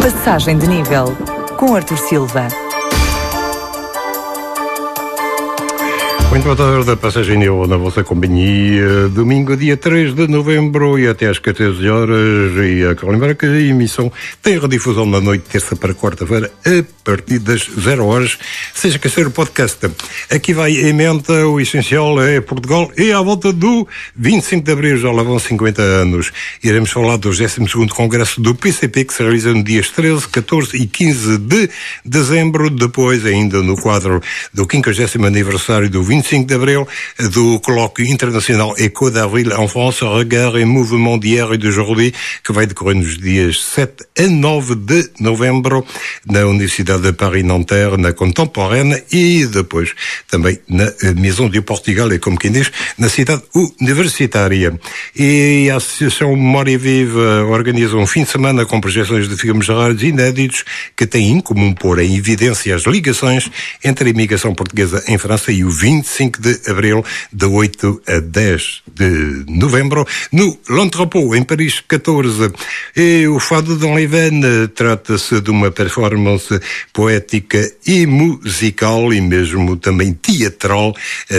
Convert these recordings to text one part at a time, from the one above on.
Passagem de nível, com Artur Silva. Muito boa tarde, a passagem de nível na vossa companhia. Domingo, dia 3 de novembro e até às 14 horas. E a lembrar que a emissão tem redifusão na noite, terça para quarta-feira, a partir das 0 horas, seja que seja o podcast. Aqui vai em mente o essencial é Portugal e à volta do 25 de abril, já lá vão 50 anos. Iremos falar do 12º Congresso do PCP, que se realiza no dias 13, 14 e 15 de dezembro. Depois, ainda no quadro do 50º aniversário do 25 de abril, do colóquio internacional Écho d'avril en France, regard et mouvement d'hier et d'aujourd'hui, que vai decorrer nos dias 7 a 9 de novembro, na Universidade de Paris-Nanterre, na Contemporaine, e depois também na Maison du Portugal, e como quem diz, na cidade universitária. E a Associação Memória Viva organiza um fim de semana com projeções de filmes raros e inéditos que têm em comum pôr em evidência as ligações entre a imigração portuguesa em França e o 25 de abril, de 8 a 10 de novembro, no L'Entrepôt, em Paris 14. E o Fado de Leven trata-se de uma performance poética e musical, e mesmo também teatral,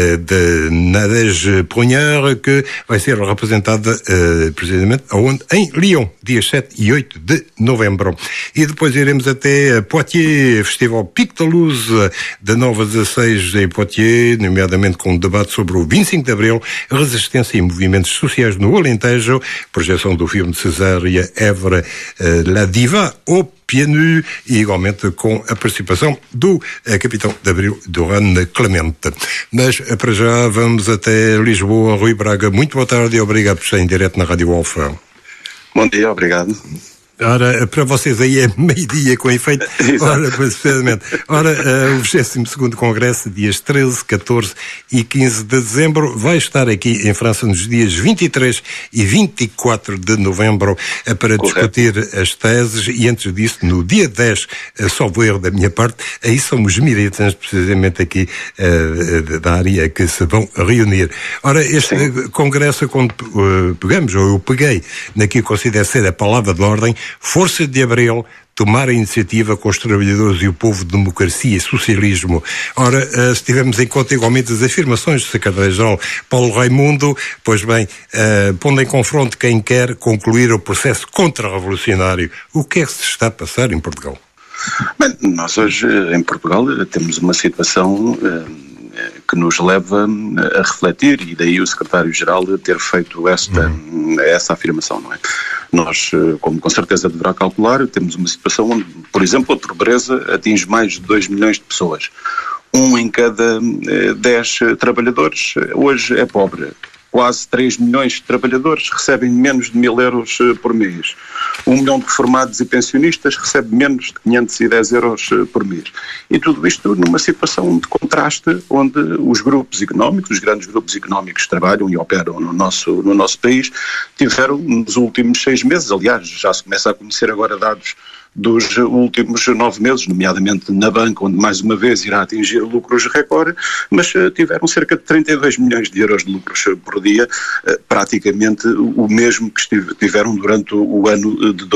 de Nadège Prunière, que vai ser representada precisamente aonde? Em Lyon, dias 7 e 8 de novembro. E depois iremos até Poitiers, Festival Pic de Luz, de 9 a 16 em Poitiers, nomeadamente com um debate sobre o 25 de abril, resistência e movimentos sociais no Alentejo, projeção do filme de Cesária Évora, La Diva, au Pieds Nus, e igualmente com a participação do capitão de Abril, Duran Clemente. Mas para já vamos até Lisboa. Rui Braga, muito boa tarde e obrigado por estar em direto na Rádio Alfa. Bom dia, obrigado. Ora, para vocês aí é meio-dia com efeito. Ora, precisamente. Ora, o 22º Congresso, dias 13, 14 e 15 de dezembro, vai estar aqui em França nos dias 23 e 24 de novembro para discutir as teses, e antes disso, no dia 10, salvo erro da minha parte, aí são os militantes precisamente aqui da área que se vão reunir. Ora, este Congresso, quando pegamos, ou eu peguei, naquilo que considero ser a palavra de ordem, Força de Abril, tomar a iniciativa com os trabalhadores e o povo de democracia e socialismo. Ora, se tivermos em conta igualmente as afirmações do secretário-geral Paulo Raimundo, pois bem, pondo em confronto quem quer concluir o processo contra-revolucionário, o que é que se está a passar em Portugal? Bem, nós hoje em Portugal temos uma situação que nos leva a refletir, e daí o secretário-geral ter feito essa afirmação, não é? Nós, como com certeza deverá calcular, temos uma situação onde, por exemplo, a pobreza atinge mais de 2 milhões de pessoas. 1 em cada 10 trabalhadores hoje é pobre. Quase 3 milhões de trabalhadores recebem menos de 1.000 euros por mês. 1 milhão de reformados e pensionistas recebe menos de 510 euros por mês. E tudo isto numa situação de contraste, onde os grupos económicos, os grandes grupos económicos que trabalham e operam no nosso país, tiveram nos últimos 6 meses, aliás, já se começa a conhecer agora dados dos últimos 9 meses, nomeadamente na banca, onde mais uma vez irá atingir lucros recorde, mas tiveram cerca de 32 milhões de euros de lucros por dia, praticamente o mesmo que tiveram durante o ano de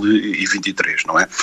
2023, não é?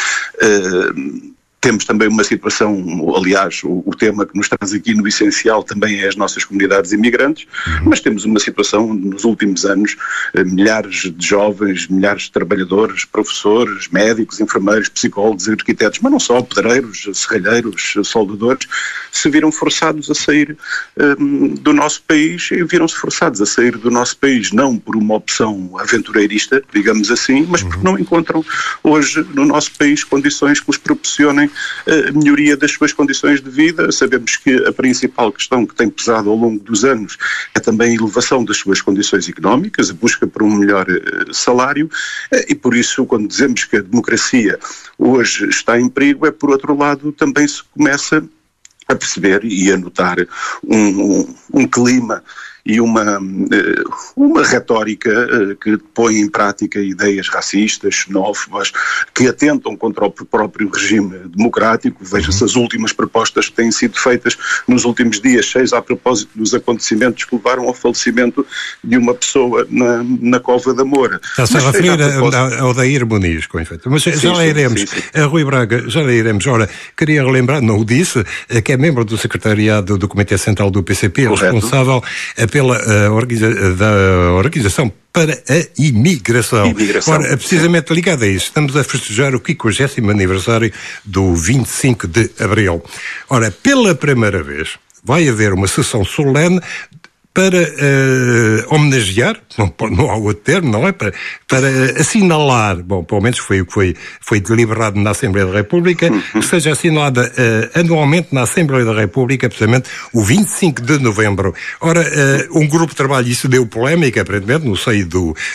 Temos também uma situação, aliás, o tema que nos traz aqui no essencial também é as nossas comunidades imigrantes, mas temos uma situação nos últimos anos, milhares de jovens, milhares de trabalhadores, professores, médicos, enfermeiros, psicólogos, arquitetos, mas não só, pedreiros, serralheiros, soldadores, se viram forçados a sair do nosso país, e viram-se forçados a sair do nosso país não por uma opção aventureirista, digamos assim, mas porque não encontram hoje no nosso país condições que os proporcionem a melhoria das suas condições de vida. Sabemos que a principal questão que tem pesado ao longo dos anos é também a elevação das suas condições económicas, a busca por um melhor salário, e por isso, quando dizemos que a democracia hoje está em perigo, é por outro lado também se começa a perceber e a notar um clima e uma retórica que põe em prática ideias racistas, xenófobas, que atentam contra o próprio regime democrático. Veja-se as últimas propostas que têm sido feitas nos últimos dias, cheios a propósito dos acontecimentos que levaram ao falecimento de uma pessoa na Cova da Moura. Está-se a referir ao Odair Muniz, com efeito. Mas já lá iremos. Rui Braga, já lá iremos. Ora, queria relembrar, não o disse, que é membro do secretariado do Comitê Central do PCP, correto, responsável pela organização para a imigração. Ora, precisamente ligado a isso, estamos a festejar o 50º aniversário do 25 de Abril. Ora, pela primeira vez, vai haver uma sessão solene para homenagear, não há outro termo, não é? Para assinalar, bom, pelo menos foi o que foi deliberado na Assembleia da República, que seja assinalada anualmente na Assembleia da República, precisamente o 25 de novembro. Ora, um grupo de trabalho, isso deu polémica, aparentemente, no seio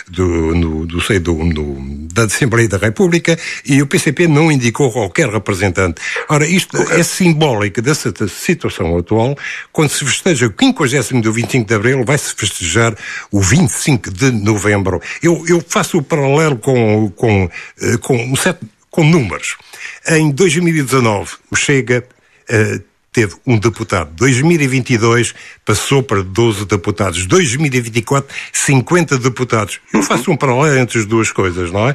da Assembleia da República, e o PCP não indicou qualquer representante. Ora, isto é simbólico dessa situação atual, quando se festeja o 50º do 25 de Abril, vai-se festejar o 25 de novembro. Eu faço o paralelo com números. Em 2019, o Chega teve um deputado. 2022 passou para 12 deputados. 2024, 50 deputados. Eu faço um paralelo entre as duas coisas, não é?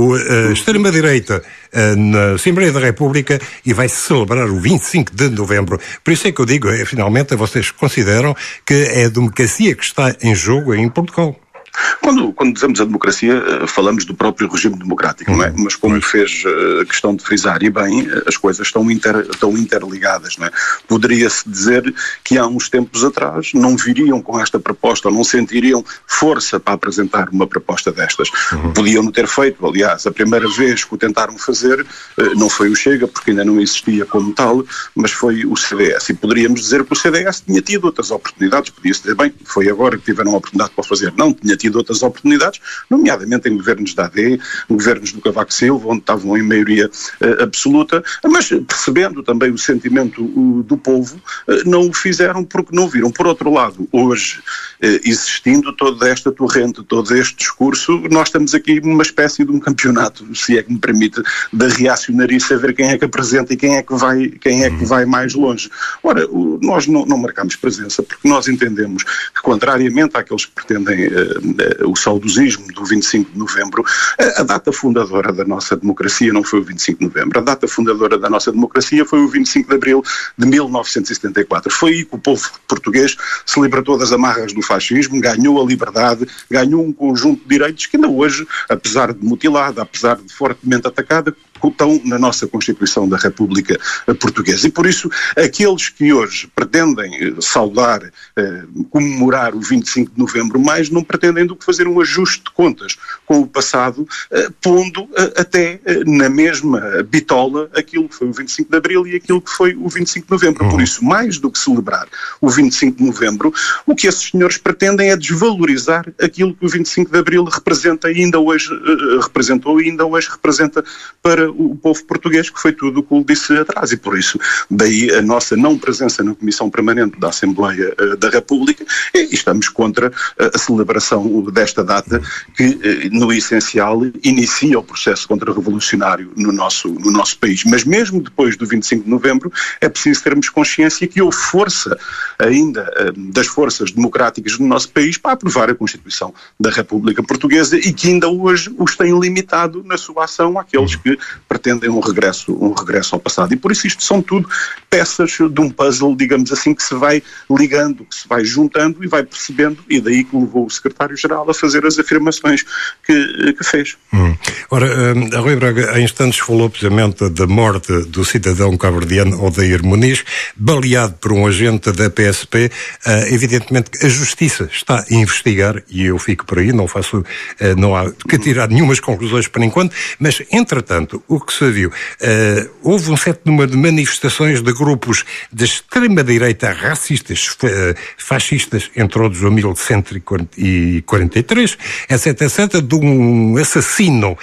A extrema-direita na Assembleia da República e vai-se celebrar o 25 de novembro. Por isso é que eu digo, finalmente, vocês consideram que é a democracia que está em jogo em Portugal. Quando dizemos a democracia, falamos do próprio regime democrático, não é? Mas como fez questão de frisar, e bem, as coisas estão interligadas, não é? Poderia-se dizer que há uns tempos atrás não viriam com esta proposta, ou não sentiriam força para apresentar uma proposta destas. Podiam ter feito, aliás, a primeira vez que o tentaram fazer, não foi o Chega, porque ainda não existia como tal, mas foi o CDS. E poderíamos dizer que o CDS tinha tido outras oportunidades, podia-se dizer, bem, foi agora que tiveram a oportunidade para fazer. Não, tinha tido outras oportunidades, nomeadamente em governos da AD, governos do Cavaco Silva, onde estavam em maioria absoluta, mas percebendo também o sentimento do povo, não o fizeram porque não viram. Por outro lado, hoje, existindo toda esta torrente, todo este discurso, nós estamos aqui numa espécie de um campeonato, se é que me permite, da reacionarice, a ver quem é que apresenta e quem é que vai mais longe. Ora, nós não marcamos presença porque nós entendemos que, contrariamente àqueles que pretendem o saudosismo do 25 de novembro, a data fundadora da nossa democracia não foi o 25 de novembro, a data fundadora da nossa democracia foi o 25 de abril de 1974. Foi aí que o povo português se libertou das amarras do fascismo, ganhou a liberdade, ganhou um conjunto de direitos que ainda hoje, apesar de mutilada, apesar de fortemente atacada, estão na nossa Constituição da República Portuguesa. E por isso, aqueles que hoje pretendem saudar, comemorar o 25 de novembro, mais não pretendem do que fazer um ajuste de contas com o passado, pondo até na mesma bitola aquilo que foi o 25 de abril e aquilo que foi o 25 de novembro. Por isso, mais do que celebrar o 25 de novembro, o que esses senhores pretendem é desvalorizar aquilo que o 25 de abril representa e ainda hoje representou e ainda hoje representa para o povo português, que foi tudo o que lhe disse atrás. E por isso, daí a nossa não presença na Comissão Permanente da Assembleia da República, e estamos contra a celebração desta data que, no essencial, inicia o processo contra-revolucionário no nosso país. Mas mesmo depois do 25 de novembro, é preciso termos consciência que houve força ainda das forças democráticas do nosso país para aprovar a Constituição da República Portuguesa e que ainda hoje os tem limitado na sua ação àqueles que pretendem um regresso ao passado. E por isso isto são tudo peças de um puzzle, digamos assim, que se vai ligando, que se vai juntando e vai percebendo, e daí que levou o secretário-geral a fazer as afirmações que fez. Ora, Rui Braga, há instantes falou precisamente da morte do cidadão cabo-verdiano Odair Muniz, baleado por um agente da PSP. Evidentemente que a Justiça está a investigar, e eu fico por aí, não há que tirar nenhumas conclusões por enquanto, mas, entretanto, o que se viu? Houve um certo número de manifestações de grupos de extrema-direita racistas, fascistas, entre outros o 1143, etc., de um assassino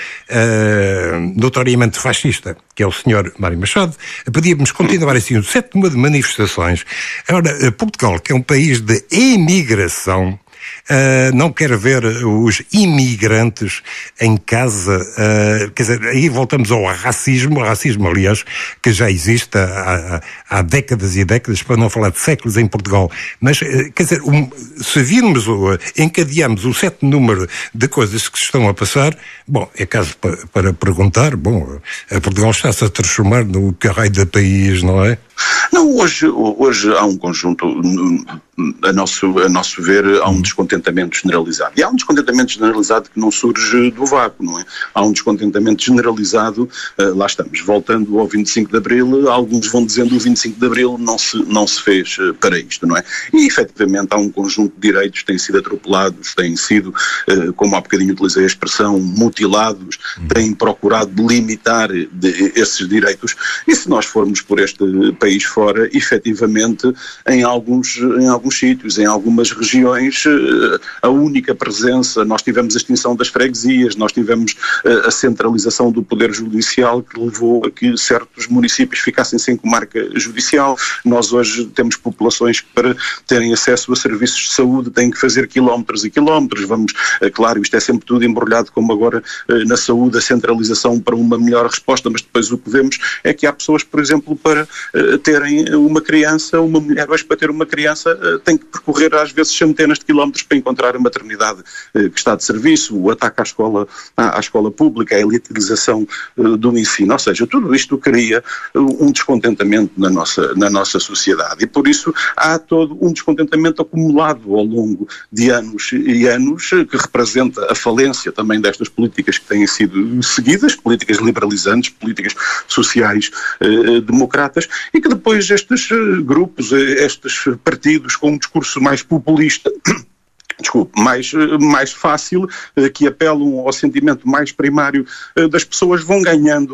notoriamente fascista, que é o Sr. Mário Machado. Podíamos continuar assim um certo número de manifestações. Agora, Portugal, que é um país de imigração, não quer ver os imigrantes em casa, quer dizer, aí voltamos ao racismo, aliás, que já existe há décadas e décadas, para não falar de séculos em Portugal. Mas, quer dizer, se virmos, encadeamos um certo número de coisas que se estão a passar, bom, é caso para perguntar, bom, Portugal está-se a transformar no caralho do país, não é? Não, hoje há um conjunto, a nosso ver, há um descontentamento generalizado. E há um descontentamento generalizado que não surge do vácuo, não é? Há um descontentamento generalizado, lá estamos, voltando ao 25 de Abril, alguns vão dizendo que o 25 de Abril não se fez para isto, não é? E, efetivamente, há um conjunto de direitos que têm sido atropelados, têm sido, como há bocadinho utilizei a expressão, mutilados, têm procurado limitar esses direitos. E se nós formos por este país fora, efetivamente, em alguns sítios, em algumas regiões, a única presença, nós tivemos a extinção das freguesias, nós tivemos a centralização do poder judicial que levou a que certos municípios ficassem sem comarca judicial. Nós hoje temos populações que, para terem acesso a serviços de saúde, têm que fazer quilómetros e quilómetros. Claro, isto é sempre tudo embrulhado, como agora na saúde, a centralização para uma melhor resposta, mas depois o que vemos é que há pessoas, por exemplo, para terem uma criança, uma mulher hoje para ter uma criança tem que percorrer às vezes centenas de quilómetros para encontrar a maternidade que está de serviço, o ataque à escola pública, a elitização do ensino, ou seja, tudo isto cria um descontentamento na nossa sociedade e por isso há todo um descontentamento acumulado ao longo de anos e anos que representa a falência também destas políticas que têm sido seguidas, políticas liberalizantes, políticas sociais democratas e que depois estes grupos, estes partidos com um discurso mais populista, mais fácil, que apelam ao sentimento mais primário das pessoas, vão ganhando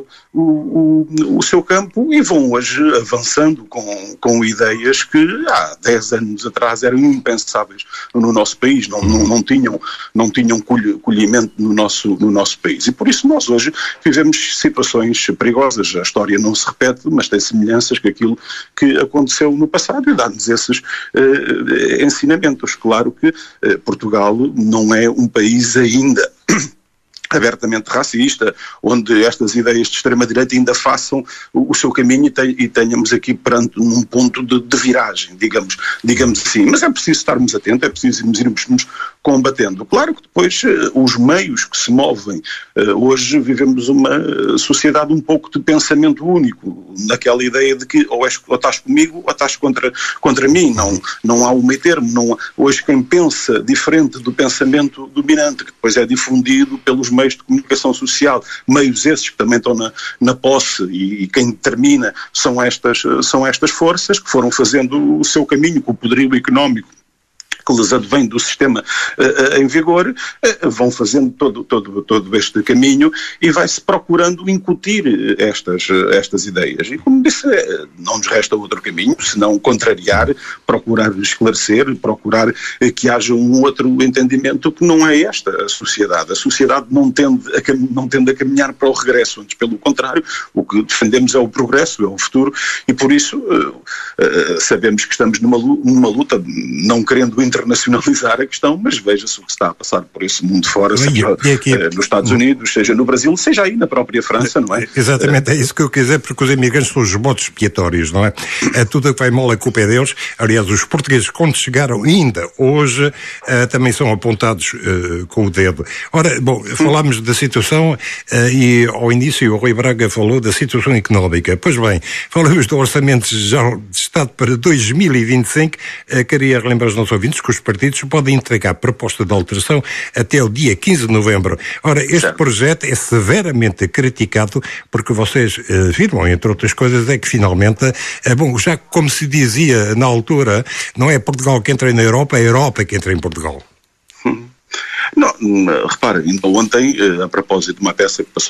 o seu campo e vão hoje avançando com ideias que há 10 anos atrás eram impensáveis no nosso país, não tinham colhimento no nosso país. E por isso nós hoje vivemos situações perigosas. A história não se repete, mas tem semelhanças com aquilo que aconteceu no passado e dá-nos esses ensinamentos. Claro que Portugal não é um país ainda abertamente racista, onde estas ideias de extrema-direita ainda façam o seu caminho e tenhamos aqui perante um ponto de viragem, digamos assim. Mas é preciso estarmos atentos, é preciso irmos combatendo. Claro que depois os meios que se movem, hoje vivemos uma sociedade um pouco de pensamento único, naquela ideia de que ou estás comigo ou estás contra mim, não há um meio termo. Hoje quem pensa diferente do pensamento dominante, que depois é difundido pelos meios de comunicação social, meios esses que também estão na posse e quem determina são estas forças que foram fazendo o seu caminho com o poderio económico que lhes advém do sistema em vigor, vão fazendo todo este caminho e vai-se procurando incutir estas ideias. E como disse, não nos resta outro caminho, senão contrariar, procurar esclarecer, procurar que haja um outro entendimento que não é esta a sociedade. A sociedade não tende a caminhar para o regresso, antes pelo contrário, o que defendemos é o progresso, é o futuro, e por isso sabemos que estamos numa luta, não querendo internacionalizar a questão, mas veja-se o que está a passar por esse mundo fora, seja nos Estados Unidos, seja no Brasil, seja aí na própria França, não é? Exatamente, é isso que eu quis dizer, porque os imigrantes são os botes expiatórios, não é? Tudo o que vai mal a culpa é deles. Aliás, os portugueses, quando chegaram ainda hoje, também são apontados com o dedo. Ora, bom, falámos da situação e ao início o Rui Braga falou da situação económica. Pois bem, falamos do Orçamento Geral de Estado para 2025. Queria relembrar aos nossos ouvintes que os partidos podem entregar proposta de alteração até o dia 15 de novembro. Ora, este projeto é severamente criticado porque vocês afirmam, entre outras coisas, é que finalmente, bom, já como se dizia na altura, não é Portugal que entra na Europa, é a Europa que entra em Portugal. Não, repara, ainda ontem, a propósito de uma peça que passou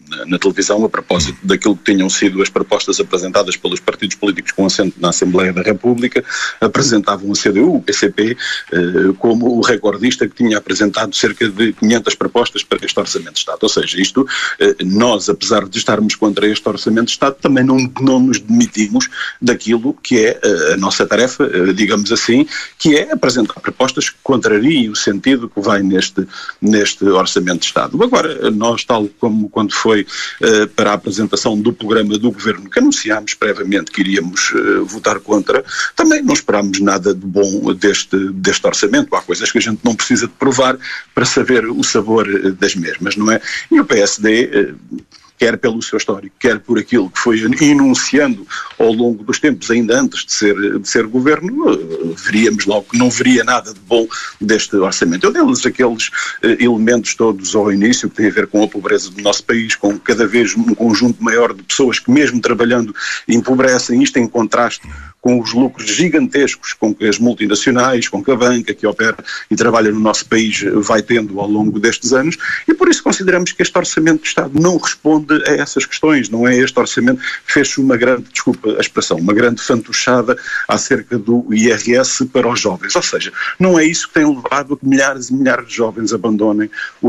na televisão a propósito daquilo que tinham sido as propostas apresentadas pelos partidos políticos com assento na Assembleia da República. Apresentavam a CDU, o PCP, como o recordista que tinha apresentado cerca de 500 propostas para este Orçamento de Estado. Ou seja, nós, apesar de estarmos contra este Orçamento de Estado, também não nos demitimos daquilo que é a nossa tarefa, digamos assim, que é apresentar propostas que contrariem o sentido que vai neste Orçamento de Estado. Agora, nós, tal como quando foi para a apresentação do programa do Governo, que anunciámos previamente que iríamos votar contra, também não esperámos nada de bom deste Orçamento. Há coisas que a gente não precisa de provar para saber o sabor das mesmas, não é? E o PSD, quer pelo seu histórico, quer por aquilo que foi enunciando ao longo dos tempos, ainda antes de ser governo, veríamos logo que não veria nada de bom deste orçamento. Eu deles aqueles elementos todos ao início que têm a ver com a pobreza do nosso país, com cada vez um conjunto maior de pessoas que mesmo trabalhando empobrecem, isto em contraste com os lucros gigantescos com que as multinacionais, com que a banca que opera e trabalha no nosso país vai tendo ao longo destes anos, e por isso consideramos que este Orçamento de Estado não responde a essas questões. Não é este Orçamento, fez-se uma grande, desculpa a expressão, uma grande fantochada acerca do IRS para os jovens, ou seja, não é isso que tem levado a que milhares e milhares de jovens abandonem o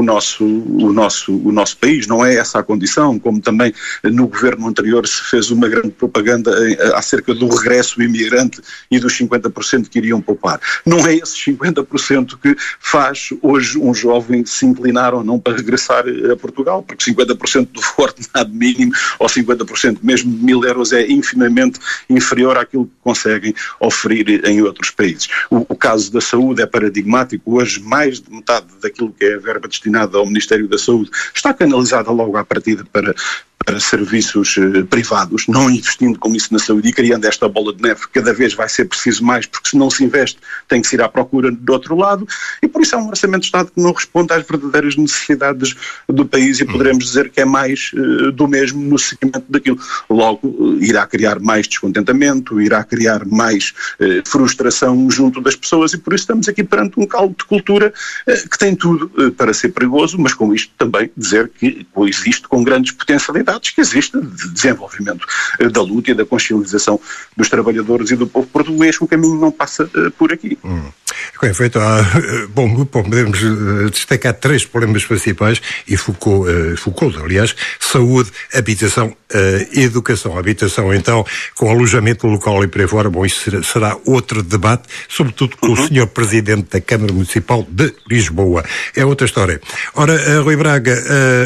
nosso país, não é essa a condição, como também no governo anterior se fez uma grande propaganda acerca do regresso imigrante e dos 50% que iriam poupar. Não é esses 50% que faz hoje um jovem se inclinar ou não para regressar a Portugal, porque 50% do ordenado mínimo ou 50% mesmo de 1.000 euros é infimamente inferior àquilo que conseguem oferir em outros países. O caso da saúde é paradigmático. Hoje mais de metade daquilo que é a verba destinada ao Ministério da Saúde está canalizada logo à partida para serviços privados, não investindo com isso na saúde e criando esta bola de neve. Cada vez vai ser preciso mais, porque se não se investe tem que se ir à procura do outro lado, e por isso é um Orçamento de Estado que não responde às verdadeiras necessidades do país, e poderemos dizer que é mais do mesmo no seguimento daquilo. Logo, irá criar mais descontentamento, irá criar mais frustração junto das pessoas, e por isso estamos aqui perante um caldo de cultura que tem tudo para ser perigoso, mas com isto também dizer que coexiste com grandes potencialidades que existe de desenvolvimento da luta e da consciencialização dos trabalhadores e do povo português. O caminho não passa por aqui. Bem feito. Bom, podemos destacar 3 problemas principais e Foucault, aliás: saúde, habitação, educação. Habitação, então, com alojamento local e por aí fora. Bom, isso será outro debate, sobretudo com o Sr. Presidente da Câmara Municipal de Lisboa. É outra história. Ora, Rui Braga,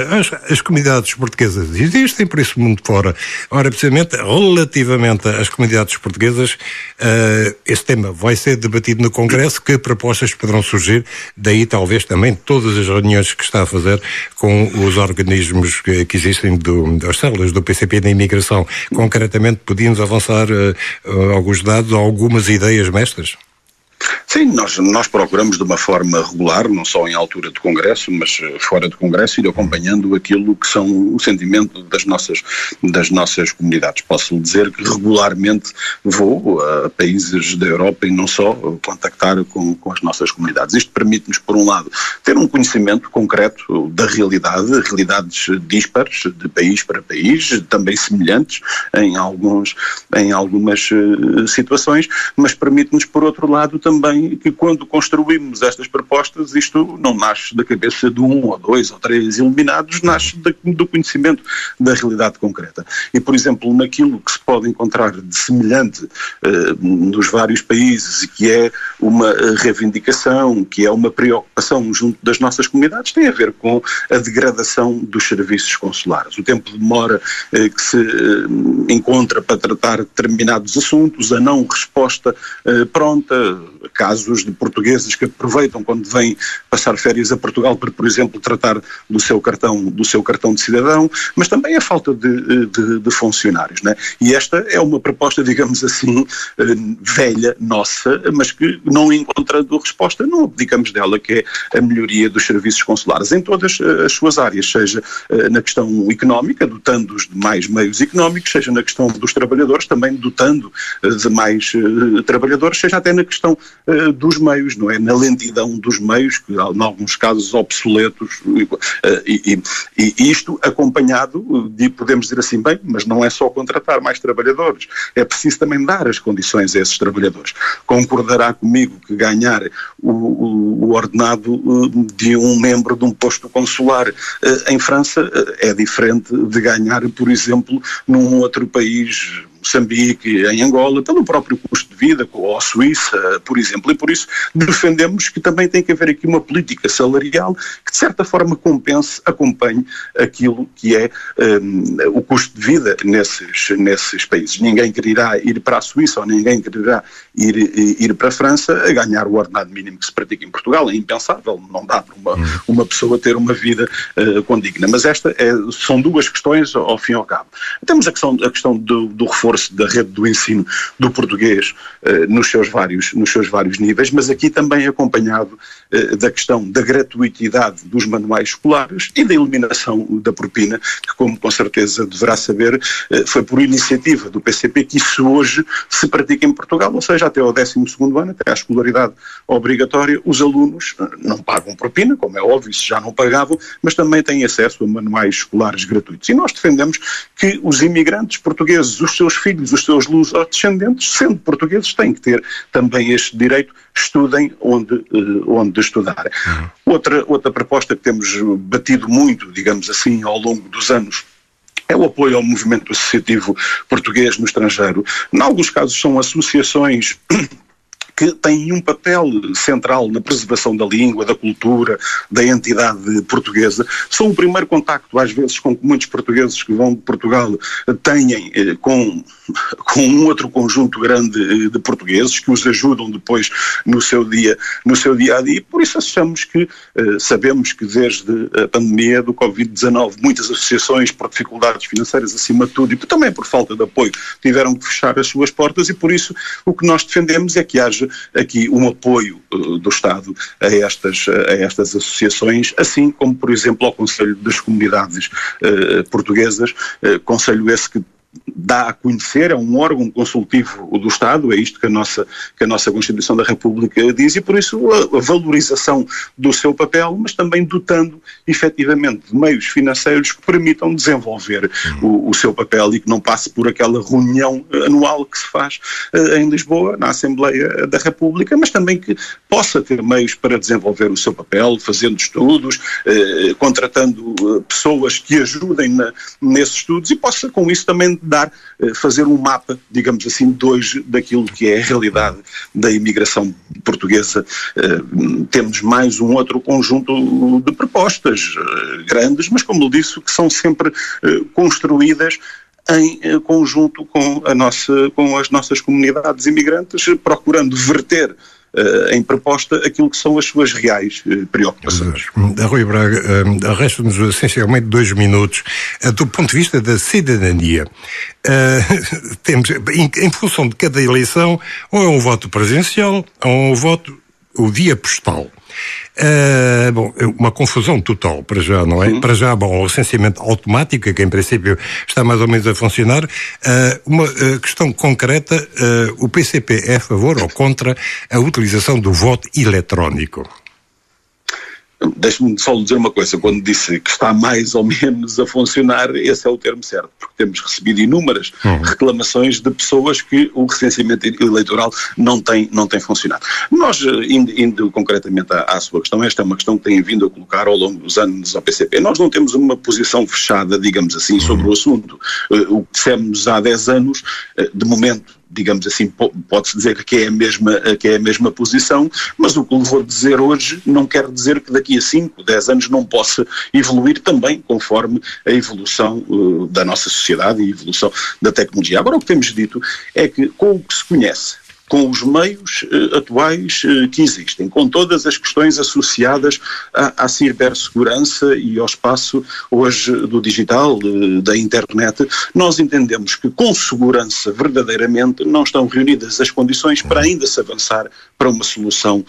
as comunidades portuguesas existem por esse mundo fora. Ora, precisamente, relativamente às comunidades portuguesas, esse tema vai ser debatido no Congresso. Que propostas poderão surgir? Daí, talvez, também todas as reuniões que está a fazer com os organismos que existem das células do PCP da imigração. Concretamente, podíamos avançar alguns dados, algumas ideias mestras? Sim, nós procuramos de uma forma regular, não só em altura de Congresso, mas fora de Congresso, ir acompanhando aquilo que são o sentimento das nossas comunidades. Posso dizer que regularmente vou a países da Europa e não só contactar com as nossas comunidades. Isto permite-nos, por um lado, ter um conhecimento concreto da realidades díspares, de país para país, também semelhantes em algumas situações, mas permite-nos, por outro lado, também que quando construímos estas propostas, isto não nasce da cabeça de 1 ou 2 ou 3 iluminados, nasce do conhecimento da realidade concreta. E, por exemplo, naquilo que se pode encontrar de semelhante nos vários países, e que é uma reivindicação, que é uma preocupação junto das nossas comunidades, tem a ver com a degradação dos serviços consulares. O tempo de demora que se encontra para tratar determinados assuntos, a não resposta pronta, casos de portugueses que aproveitam quando vêm passar férias a Portugal para, por exemplo, tratar do seu cartão de cidadão, mas também a falta de funcionários, né? E esta é uma proposta, digamos assim, velha, nossa, mas que não encontrando resposta, não abdicamos dela, que é a melhoria dos serviços consulares em todas as suas áreas, seja na questão económica, dotando-os de mais meios económicos, seja na questão dos trabalhadores, também dotando de mais trabalhadores, seja até na questão dos meios, não é? Na lentidão dos meios, que em alguns casos obsoletos, e isto acompanhado de, podemos dizer assim, bem, mas não é só contratar mais trabalhadores, é preciso também dar as condições a esses trabalhadores. Concordará comigo que ganhar o ordenado de um membro de um posto consular em França é diferente de ganhar, por exemplo, num outro país, Moçambique, em Angola, pelo próprio custo de vida, ou a Suíça, por exemplo, e por isso defendemos que também tem que haver aqui uma política salarial que de certa forma acompanhe aquilo que é o custo de vida nesses países. Ninguém quererá ir para a Suíça ou ninguém quererá ir para a França a ganhar o ordenado mínimo que se pratica em Portugal. É impensável, não dá para uma pessoa ter uma vida condigna. Mas são duas questões ao fim e ao cabo. Temos a questão do reforço da rede do ensino do português nos seus vários níveis, mas aqui também acompanhado da questão da gratuitidade dos manuais escolares e da eliminação da propina, que, como com certeza deverá saber, foi por iniciativa do PCP que isso hoje se pratica em Portugal, ou seja, até ao 12º ano, até à escolaridade obrigatória, os alunos não pagam propina, como é óbvio, isso já não pagavam, mas também têm acesso a manuais escolares gratuitos. E nós defendemos que os imigrantes portugueses, os seus filhos, os seus lusodescendentes, sendo portugueses, têm que ter também este direito, estudem onde estudarem. Outra proposta que temos batido muito, digamos assim, ao longo dos anos, é o apoio ao movimento associativo português no estrangeiro. Em alguns casos são associações que têm um papel central na preservação da língua, da cultura, da entidade portuguesa. São o primeiro contacto, às vezes, com que muitos portugueses que vão de Portugal têm com um outro conjunto grande de portugueses que os ajudam depois no seu dia a dia. E por isso sabemos que desde a pandemia do Covid-19 muitas associações, por dificuldades financeiras acima de tudo e também por falta de apoio, tiveram que fechar as suas portas e por isso o que nós defendemos é que haja aqui um apoio do Estado a estas associações, assim como, por exemplo, ao Conselho das Comunidades Portuguesas, conselho esse que dá a conhecer, é um órgão consultivo do Estado, é isto que a nossa Constituição da República diz, e por isso a valorização do seu papel, mas também dotando efetivamente de meios financeiros que permitam desenvolver o seu papel e que não passe por aquela reunião anual que se faz em Lisboa, na Assembleia da República, mas também que possa ter meios para desenvolver o seu papel, fazendo estudos, contratando pessoas que ajudem nesses estudos e possa com isso também fazer um mapa, digamos assim, de hoje daquilo que é a realidade da imigração portuguesa. Temos mais um outro conjunto de propostas grandes, mas como lhe disse, que são sempre construídas em conjunto com as nossas comunidades imigrantes, procurando verter em proposta aquilo que são as suas reais preocupações. Rui Braga, resta-nos essencialmente 2 minutos. Do ponto de vista da cidadania, temos, em função de cada eleição, ou é um voto presencial, ou é um voto via postal. Uma confusão total para já, não é? Para já, o licenciamento automático, que em princípio está mais ou menos a funcionar. Uma questão concreta, o PCP é a favor ou contra a utilização do voto eletrónico? Deixe-me só dizer uma coisa, quando disse que está mais ou menos a funcionar, esse é o termo certo, porque temos recebido inúmeras reclamações de pessoas que o recenseamento eleitoral não tem funcionado. Nós, indo concretamente à sua questão, esta é uma questão que tem vindo a colocar ao longo dos anos ao PCP. Nós não temos uma posição fechada, digamos assim, sobre o assunto. O que dissemos há 10 anos, de momento, digamos assim, pode-se dizer que é a mesma posição, mas o que lhe vou dizer hoje não quer dizer que daqui a 5, 10 anos não possa evoluir também conforme a evolução da nossa sociedade e a evolução da tecnologia. Agora, o que temos dito é que, com o que se conhece, com os meios atuais que existem, com todas as questões associadas à cibersegurança e ao espaço hoje do digital, da internet, nós entendemos que com segurança verdadeiramente não estão reunidas as condições para ainda se avançar para uma solução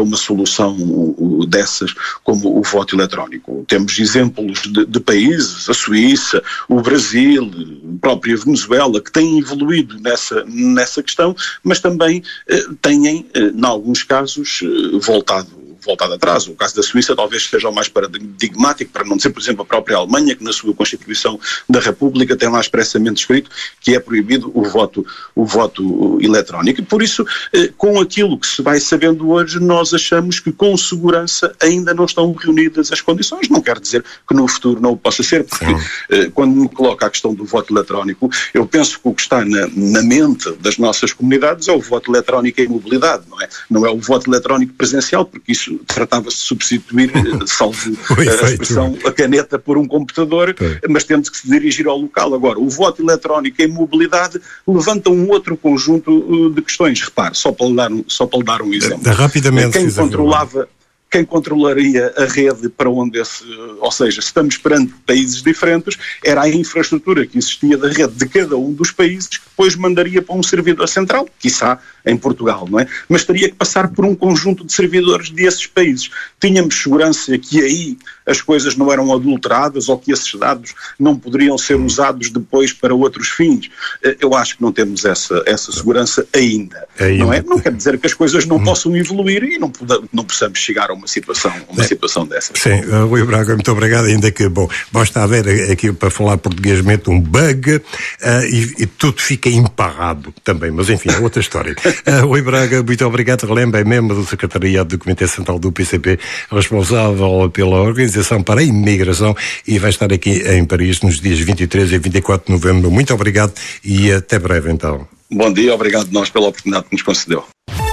dessas, como o voto eletrónico. Temos exemplos de países, a Suíça, o Brasil, a própria Venezuela, que têm evoluído nessa questão, mas também têm, em alguns casos, voltado atrás. O caso da Suíça talvez seja o mais paradigmático, para não dizer, por exemplo, a própria Alemanha, que na sua Constituição da República tem lá expressamente escrito que é proibido o voto eletrónico. E por isso, com aquilo que se vai sabendo hoje, nós achamos que com segurança ainda não estão reunidas as condições. Não quer dizer que no futuro não o possa ser, porque quando me coloca a questão do voto eletrónico, eu penso que o que está na mente das nossas comunidades é o voto eletrónico em mobilidade, não é? Não é o voto eletrónico presencial, porque isso tratava-se de substituir, salvo a expressão, a caneta por um computador, mas tendo que se dirigir ao local. Agora, o voto eletrónico em mobilidade levanta um outro conjunto de questões. Repare, só para lhe dar um exemplo. Rapidamente, Quem controlaria a rede para onde ou seja, se estamos perante países diferentes, era a infraestrutura que existia da rede de cada um dos países que depois mandaria para um servidor central, quiçá em Portugal, não é? Mas teria que passar por um conjunto de servidores desses países. Tínhamos segurança que aí as coisas não eram adulteradas ou que esses dados não poderiam ser usados depois para outros fins. Eu acho que não temos essa segurança ainda. Não é? Não quer dizer que as coisas não possam evoluir e não possamos chegar a uma situação dessas. Sim, Rui Braga, muito obrigado, ainda que, basta haver aqui, para falar portuguesmente, um bug e tudo fica emparrado também, mas enfim, é outra história. Rui Braga, muito obrigado, relembro, é membro do Secretariado do Comitê Central do PCP, responsável pela Organização para a Imigração, e vai estar aqui em Paris nos dias 23 e 24 de novembro. Muito obrigado e até breve, então. Bom dia, obrigado nós pela oportunidade que nos concedeu.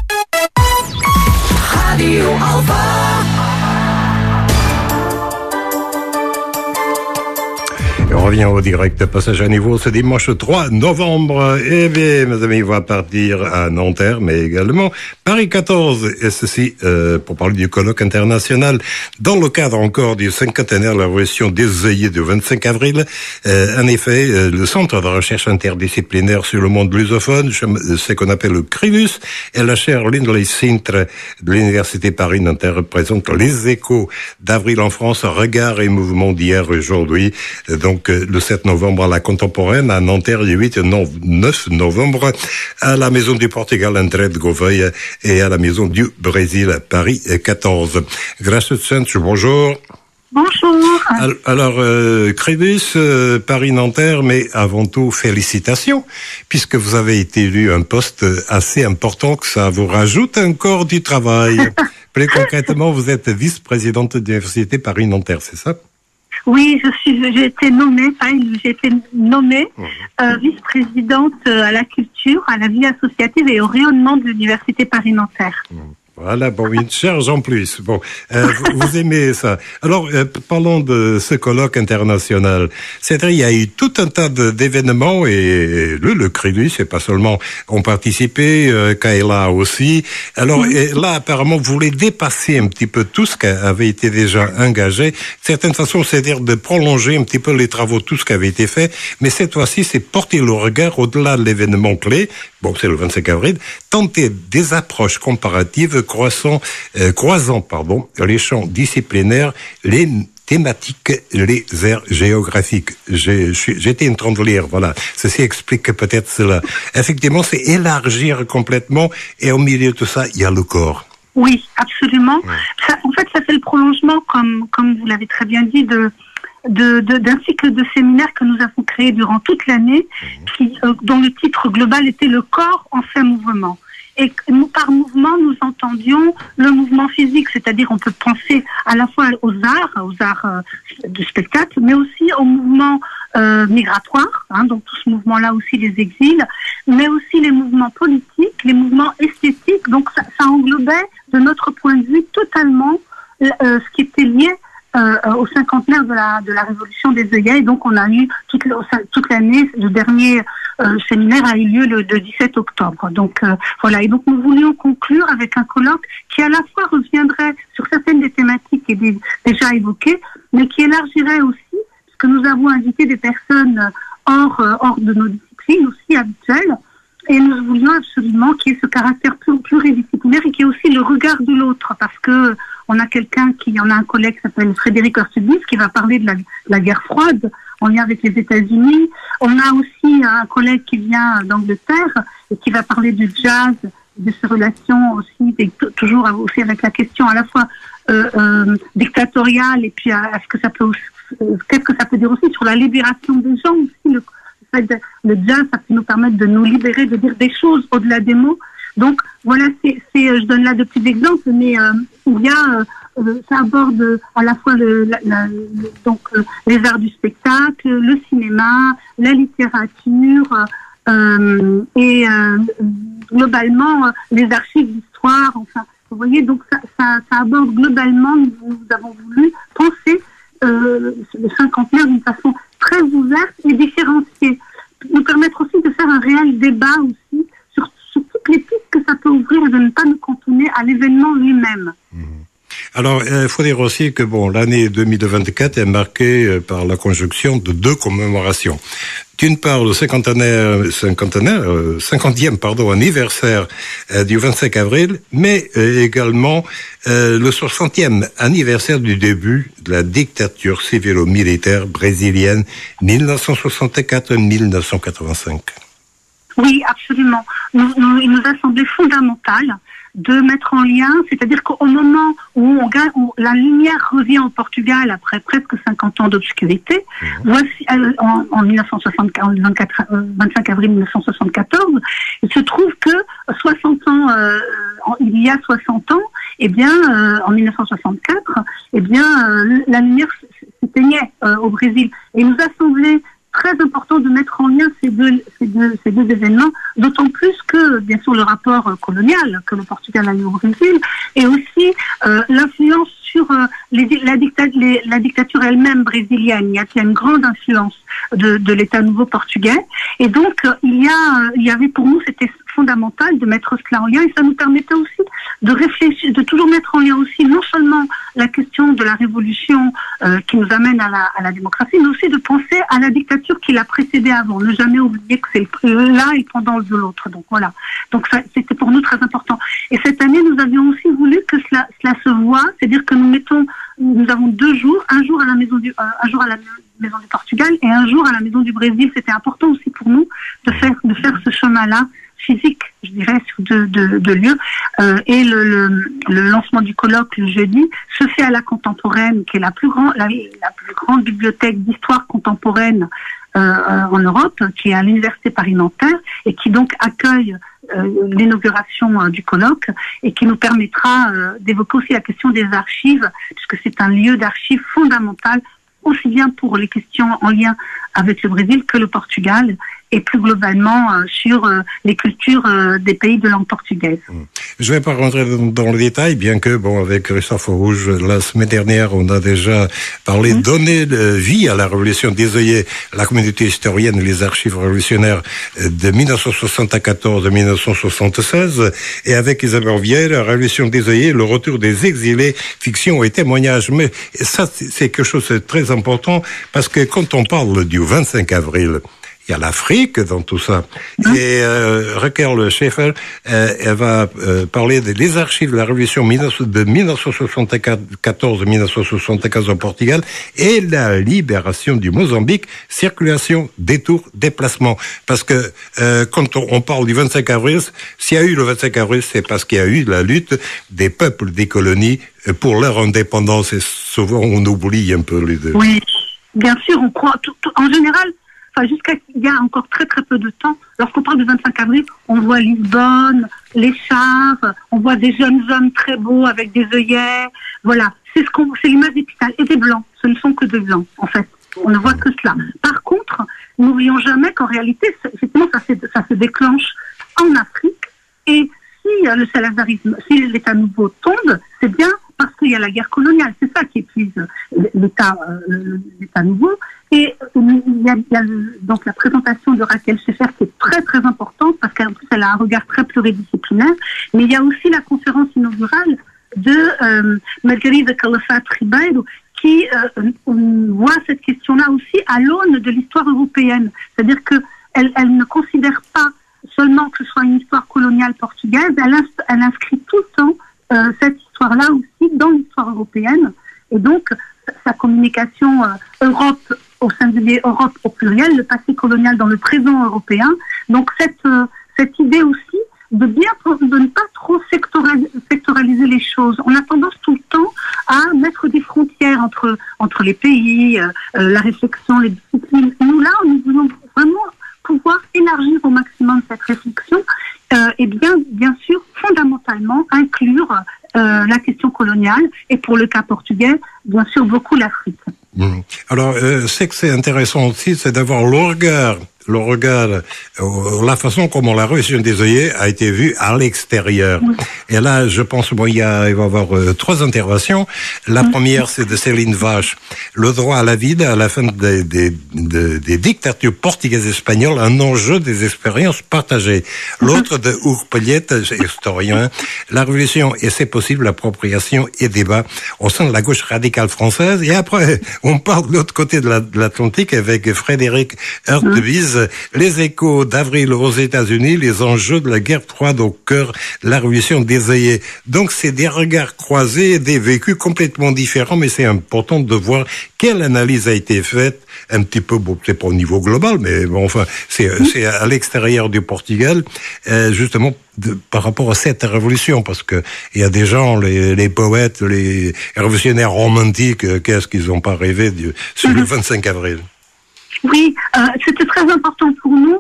Radio Alpha. On revient au direct Passage à niveau ce dimanche 3 novembre. Eh bien, mes amis, on va partir à Nanterre, mais également Paris 14. Et ceci pour parler du colloque international dans le cadre encore du cinquantenaire de la Révolution des œillets du 25 avril. En effet, le Centre de recherche interdisciplinaire sur le monde lusophone, ce qu'on appelle le CRILUS, et la chaire Lindley Sintre de l'Université Paris-Nanterre représente les échos d'avril en France, regards et mouvements d'hier et aujourd'hui. Donc, le 7 novembre à la Contemporaine, à Nanterre, le 8 et 9 novembre à la Maison du Portugal, André de Gouveia, et à la Maison du Brésil, Paris 14. Gracias, bonjour. Bonjour. Alors, Crédus, Paris-Nanterre, mais avant tout, félicitations, puisque vous avez été élu un poste assez important, que ça vous rajoute encore du travail. Plus concrètement, vous êtes vice-présidente de l'Université Paris-Nanterre, c'est ça? Oui, j'ai été nommée vice-présidente à la culture, à la vie associative et au rayonnement de l'Université Paris-Nanterre. Voilà, une charge en plus. Vous aimez ça. Alors, parlons de ce colloque international. C'est-à-dire, il y a eu tout un tas d'événements et le CRILUS, c'est pas seulement ont participé, Kaela aussi. Alors, et là, apparemment, vous voulez dépasser un petit peu tout ce qui avait été déjà engagé. De certaine façon, c'est-à-dire de prolonger un petit peu les travaux, tout ce qui avait été fait. Mais cette fois-ci, c'est porter le regard au-delà de l'événement clé. C'est le 25 avril. Tenter des approches comparatives croisant les champs disciplinaires, les thématiques, les aires géographiques. J'étais en train de lire, voilà. Ceci explique peut-être cela. Effectivement, c'est élargir complètement, et au milieu de tout ça, il y a le corps. Oui, absolument. Ça, en fait, ça fait le prolongement, comme vous l'avez très bien dit, d'un cycle de séminaires que nous avons créé durant toute l'année, dont le titre global était Le corps en fait mouvement. Et par mouvement, nous entendions le mouvement physique, c'est-à-dire on peut penser à la fois aux arts du spectacle, mais aussi aux mouvements migratoires, donc tout ce mouvement-là aussi, les exils, mais aussi les mouvements politiques, les mouvements esthétiques. Donc ça englobait, de notre point de vue, totalement ce qui était lié au cinquantenaire de la Révolution des œillets. Et donc on a eu toute l'année, le dernier séminaire a eu lieu le 17 octobre. Donc voilà, et donc nous voulions conclure avec un colloque qui à la fois reviendrait sur certaines des thématiques déjà évoquées, mais qui élargirait aussi, parce que nous avons invité des personnes hors de nos disciplines aussi habituelles, Et nous voulions absolument qu'il y ait ce caractère pluridisciplinaire et qu'il y ait aussi le regard de l'autre, parce que on a un collègue qui s'appelle Frédéric Ortubis qui va parler de la guerre froide en lien avec les États-Unis. On a aussi un collègue qui vient d'Angleterre et qui va parler du jazz, de ses relations aussi, toujours aussi avec la question à la fois dictatoriale et puis qu'est-ce que ça peut dire aussi sur la libération des gens aussi. Le jazz, ça peut nous permettre de nous libérer, de dire des choses au-delà des mots. Donc voilà, je donne là de petits exemples, mais il y a ça aborde à la fois les arts du spectacle, le cinéma, la littérature et globalement les archives d'histoire. Enfin, vous voyez, donc ça aborde globalement. Nous avons voulu penser le cinquantenaire d'une façon très ouverte et différenciée, nous permettre aussi de faire un réel débat aussi sur toutes les pistes que ça peut ouvrir et de ne pas nous cantonner à l'événement lui-même. Alors, il faut dire aussi que l'année 2024 est marquée par la conjonction de deux commémorations. D'une part, le 50e anniversaire du 25 avril, mais également le 60e anniversaire du début de la dictature civilo-militaire brésilienne 1964-1985. Oui, absolument. Il nous a semblé fondamental de mettre en lien, c'est-à-dire qu'au moment où la lumière revient au Portugal après presque 50 ans d'obscurité, voici en 25 avril 1974, il se trouve que 60 ans, il y a 60 ans, en 1964, la lumière s'éteignait au Brésil. Et il nous a semblé très important de mettre en lien ces deux événements, d'autant plus que, bien sûr, le rapport colonial que le Portugal a eu au Brésil, et aussi l'influence sur la dictature elle-même brésilienne. Il y a une grande influence de l'État nouveau portugais, et donc il y avait pour nous, c'était fondamental de mettre cela en lien, et ça nous permettait aussi de réfléchir, de toujours mettre en lien aussi non seulement la question de la révolution qui nous amène à la démocratie, mais aussi de penser à la dictature qui l'a précédée avant. Ne jamais oublier que c'est l'un et pendant de l'autre. Donc voilà. Donc ça, c'était pour nous très important. Et cette année, nous avions aussi voulu que cela se voit, c'est-à-dire que nous avons 2 jours, un jour à la maison du Portugal et un jour à la maison du Brésil. C'était important aussi pour nous de faire ce chemin-là physique, je dirais, sur deux lieux. Et le lancement du colloque le jeudi se fait à la Contemporaine, qui est la plus grande bibliothèque d'histoire contemporaine en Europe, qui est à l'Université Paris-Nanterre et qui donc accueille l'inauguration du colloque et qui nous permettra d'évoquer aussi la question des archives, puisque c'est un lieu d'archives fondamental, aussi bien pour les questions en lien avec le Brésil que le Portugal, et plus globalement sur les cultures des pays de langue portugaise. Je ne vais pas rentrer dans le détail, bien que, avec Christophe Rouge, la semaine dernière, on a déjà parlé, donner vie à la Révolution des œillets, la communauté historienne, les archives révolutionnaires de 1974 à 1976, et avec Isabelle Vieille, la Révolution des œillets, le retour des exilés, fiction et témoignages. Mais ça, c'est quelque chose de très important, parce que quand on parle du 25 avril, il y a l'Afrique dans tout ça. Et Raquel Schaeffer, elle va parler des archives de la Révolution de 1974-1975 au Portugal et la libération du Mozambique, circulation, détour, déplacement. Parce que quand on parle du 25 avril, s'il y a eu le 25 avril, c'est parce qu'il y a eu la lutte des peuples des colonies pour leur indépendance. Et souvent, on oublie un peu les deux. Oui, bien sûr, on croit. En général, jusqu'à il y a encore très très peu de temps, lorsqu'on parle du 25 avril, on voit Lisbonne, les chars, on voit des jeunes hommes très beaux avec des œillets. Voilà, c'est l'image d'Épitale. Et des blancs, ce ne sont que des blancs, en fait. On ne voit que cela. Par contre, n'oublions jamais qu'en réalité, effectivement, ça se déclenche en Afrique. Et si le salazarisme, si l'État nouveau tombe, c'est bien parce qu'il y a la guerre coloniale. C'est ça qui épuise l'État nouveau. Et il y a donc la présentation de Raquel Schaeffer qui est très très importante parce qu'en plus elle a un regard très pluridisciplinaire. Mais il y a aussi la conférence inaugurale de Margarida Calafate Ribeiro qui voit cette question-là aussi à l'aune de l'histoire européenne. C'est-à-dire que elle ne considère pas seulement que ce soit une histoire coloniale portugaise, elle inscrit tout le temps cette histoire-là aussi dans l'histoire européenne. Et donc, sa communication Europe au singulier, Europe au pluriel, le passé colonial dans le présent européen. Donc, cette idée aussi de ne pas trop sectoraliser les choses. On a tendance tout le temps à mettre des frontières entre les pays, la réflexion, les disciplines. Nous, là, nous voulons vraiment pouvoir élargir au maximum cette réflexion et bien sûr, fondamentalement, inclure la question coloniale et pour le cas portugais, bien sûr, beaucoup l'Afrique. Alors, c'est que c'est intéressant aussi, c'est d'avoir le regard, la façon comment la révolution des œillets a été vue à l'extérieur. Oui. Et là, je pense, il va y avoir 3 interventions. La première, c'est de Céline Vache. Le droit à la vie à la fin des dictatures portugaises et espagnoles, un enjeu des expériences partagées. L'autre de Hugues Pellet, historien. La révolution et c'est possible, l'appropriation et débat au sein de la gauche radicale française. Et après, on parle de l'autre côté de l'Atlantique avec Frédéric Heurtebise. Les échos d'avril aux États-Unis, les enjeux de la guerre froide au cœur de la révolution des œillets. Donc c'est des regards croisés, des vécus complètement différents, mais c'est important de voir quelle analyse a été faite, un petit peu, bon, c'est pas au niveau global, mais bon, enfin, c'est à l'extérieur du Portugal, justement, par rapport à cette révolution, parce que il y a des gens, les poètes, les révolutionnaires romantiques, qu'est-ce qu'ils n'ont pas rêvé sur le 25 avril. Oui, c'était très important pour nous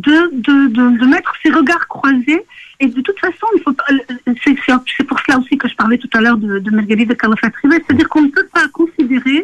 de mettre ces regards croisés. Et de toute façon, il faut pas, c'est pour cela aussi que je parlais tout à l'heure de Margarida Calafate Ribeiro, c'est-à-dire qu'on ne peut pas considérer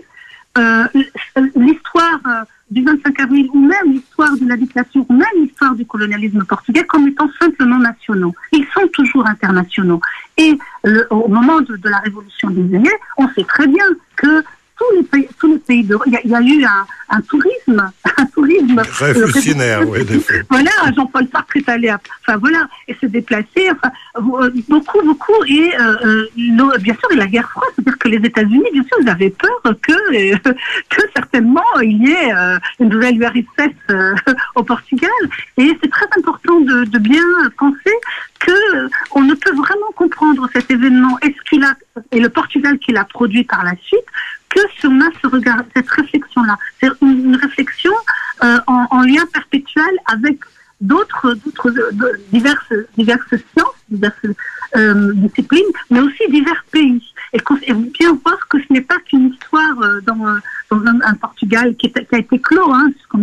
l'histoire du 25 avril ou même l'histoire de la dictature ou même l'histoire du colonialisme portugais comme étant simplement nationaux. Ils sont toujours internationaux. Et au moment de la révolution des œillets, on sait très bien que tous les pays d'Europe, il y a eu un tourisme révolutionnaire, oui. Voilà, Jean-Paul Sartre est allé, et se déplacer, beaucoup, et bien sûr, la guerre froide, c'est-à-dire que les États-Unis, bien sûr, ils avaient peur que certainement il y ait une nouvelle URSS au Portugal, et c'est très important de bien penser que on ne peut vraiment comprendre cet événement et le Portugal qui l'a produit par la suite que si on a cette réflexion-là. C'est une réflexion en lien perpétuel avec d'autres diverses sciences, diverses disciplines, mais aussi divers pays. Et bien voir que ce n'est pas qu'une histoire dans un Portugal qui a été clos jusqu'en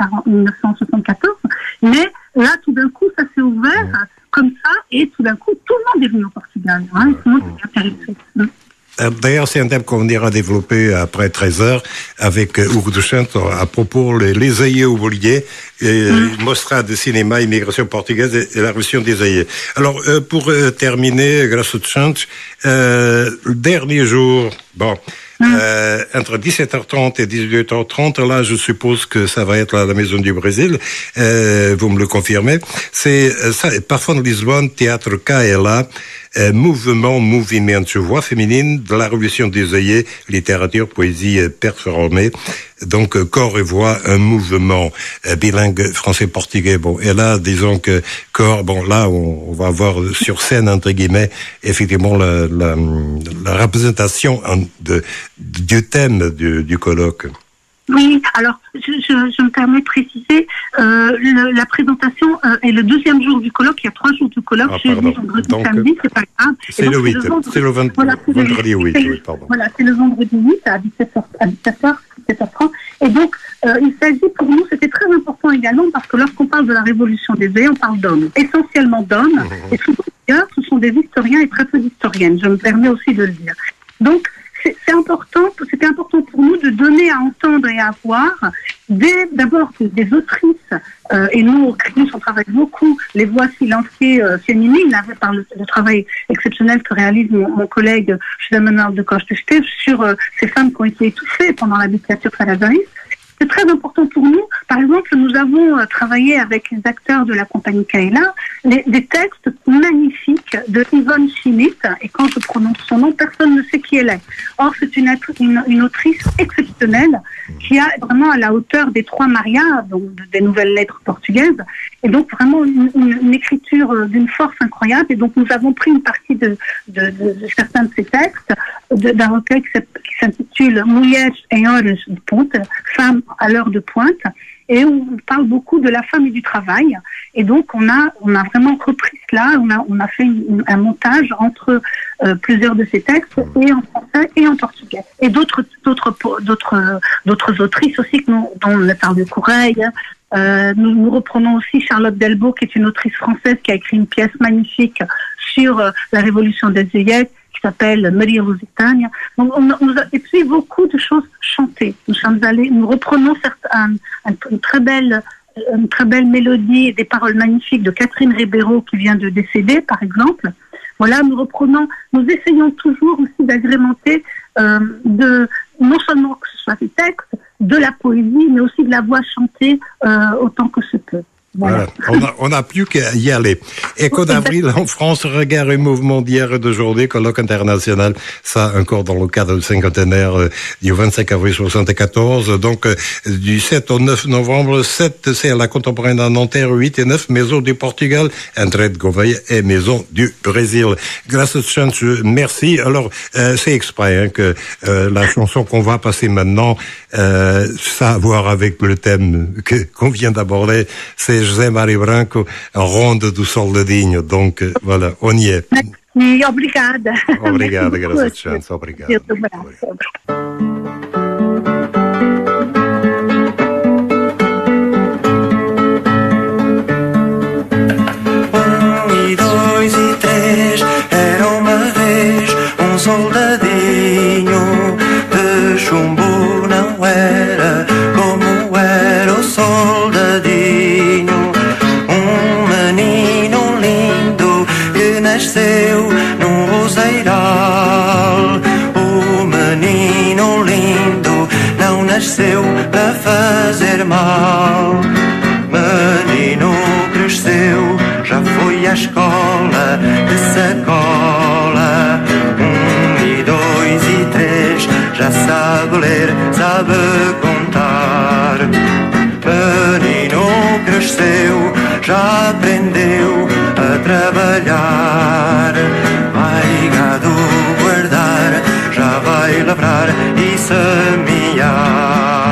1974, mais là, tout d'un coup, ça s'est ouvert comme ça, et tout d'un coup, tout le monde est venu au Portugal. Tout le monde est intéressé. D'ailleurs, c'est un thème qu'on ira développer après 13h avec Hugo de Chantes à propos les œillets oubliés, Mostra de cinéma, immigration portugaise et la révolution des œillets. Alors, pour terminer, grâce au Chantes, le dernier jour, entre 17h30 et 18h30, là, je suppose que ça va être à la Maison du Brésil, vous me le confirmez. C'est ça, parfois en Lisbonne, Théâtre Caela, mouvement, voix féminine de la révolution des œillets, littérature, poésie performée. Donc, corps et voix, un mouvement bilingue français-portugais. Bon, et là, disons que corps, là, on va avoir sur scène, entre guillemets, effectivement, la représentation du thème du colloque. Oui, alors je me permets de préciser, la présentation est le deuxième jour du colloque. Il y a 3 jours du colloque, jeudi, vendredi, samedi, c'est pas grave. C'est le 8, c'est le vendredi 8, pardon. Voilà, c'est le vendredi 8 à 17h30. Et donc, il s'agit pour nous, c'était très important également, parce que lorsqu'on parle de la révolution des œillets, on parle d'hommes, essentiellement d'hommes, et souvent d'ailleurs, ce sont des historiens et très peu d'historiennes, je me permets aussi de le dire. Donc, c'était important pour nous de donner à entendre et à voir d'abord des autrices, et nous, au CRIUS, on travaille beaucoup les voix silenciées féminines, par le travail exceptionnel que réalise mon collègue José Manuel de Costa sur ces femmes qui ont été étouffées pendant la dictature salazariste. C'est très important pour nous. Par exemple, nous avons travaillé avec les acteurs de la compagnie Kaila des textes magnifiques de Yvonne Schmidt, et quand je prononce son nom, personne ne sait qui elle est. Or, c'est une autrice exceptionnelle qui a vraiment à la hauteur des 3 Maria, donc des nouvelles lettres portugaises, et donc vraiment une écriture d'une force incroyable. Et donc nous avons pris une partie de certains de ces textes d'un recueil qui s'intitule Mulheres em horas de ponta, femmes à l'heure de pointe, et on parle beaucoup de la femme et du travail. Et donc on a vraiment repris cela, on a fait un montage entre plusieurs de ces textes, et en français et en portugais. Et d'autres autrices aussi dont on a parlé de Correia. Nous reprenons aussi Charlotte Delbo, qui est une autrice française qui a écrit une pièce magnifique sur la révolution des œillettes, qui s'appelle Maria Lusitania. Donc, et puis beaucoup de choses chantées. Nous reprenons une très belle mélodie et des paroles magnifiques de Catherine Ribeiro, qui vient de décéder, par exemple. Voilà, nous essayons toujours aussi d'agrémenter non seulement que ce soit des textes, de la poésie, mais aussi de la voix chantée autant que se peut. Voilà. On n'a plus qu'à y aller. Écho d'avril en France, regard et mouvement d'hier et d'aujourd'hui, colloque international, ça encore dans le cadre du cinquantenaire du 25 avril 74, donc du 7 au 9 novembre, 7 c'est à la contemporaine à Nanterre, 8 et 9 Maison du Portugal, André de Gouveia et Maison du Brésil. Grâce à chance, merci. Alors, c'est exprès que la chanson qu'on va passer maintenant, ça a à voir avec le thème qu'on vient d'aborder, c'est José Mário Branco, Ronda do Soldadinho. Donc, voilà, on y est. Merci, obrigada. Obrigada, graças a chance, obrigado. E 2 e 3, era uma vez soldadinho de chumbo, não era como era o soldadinho. Menino lindo que nasceu num roseiral. O menino lindo não nasceu para fazer mal. Menino cresceu, já foi à escola de sacola. 1 e 2 e 3, já sabe ler, sabe contar. Menino cresceu, já aprendeu a trabalhar. Vai gado guardar, já vai lavrar e semear.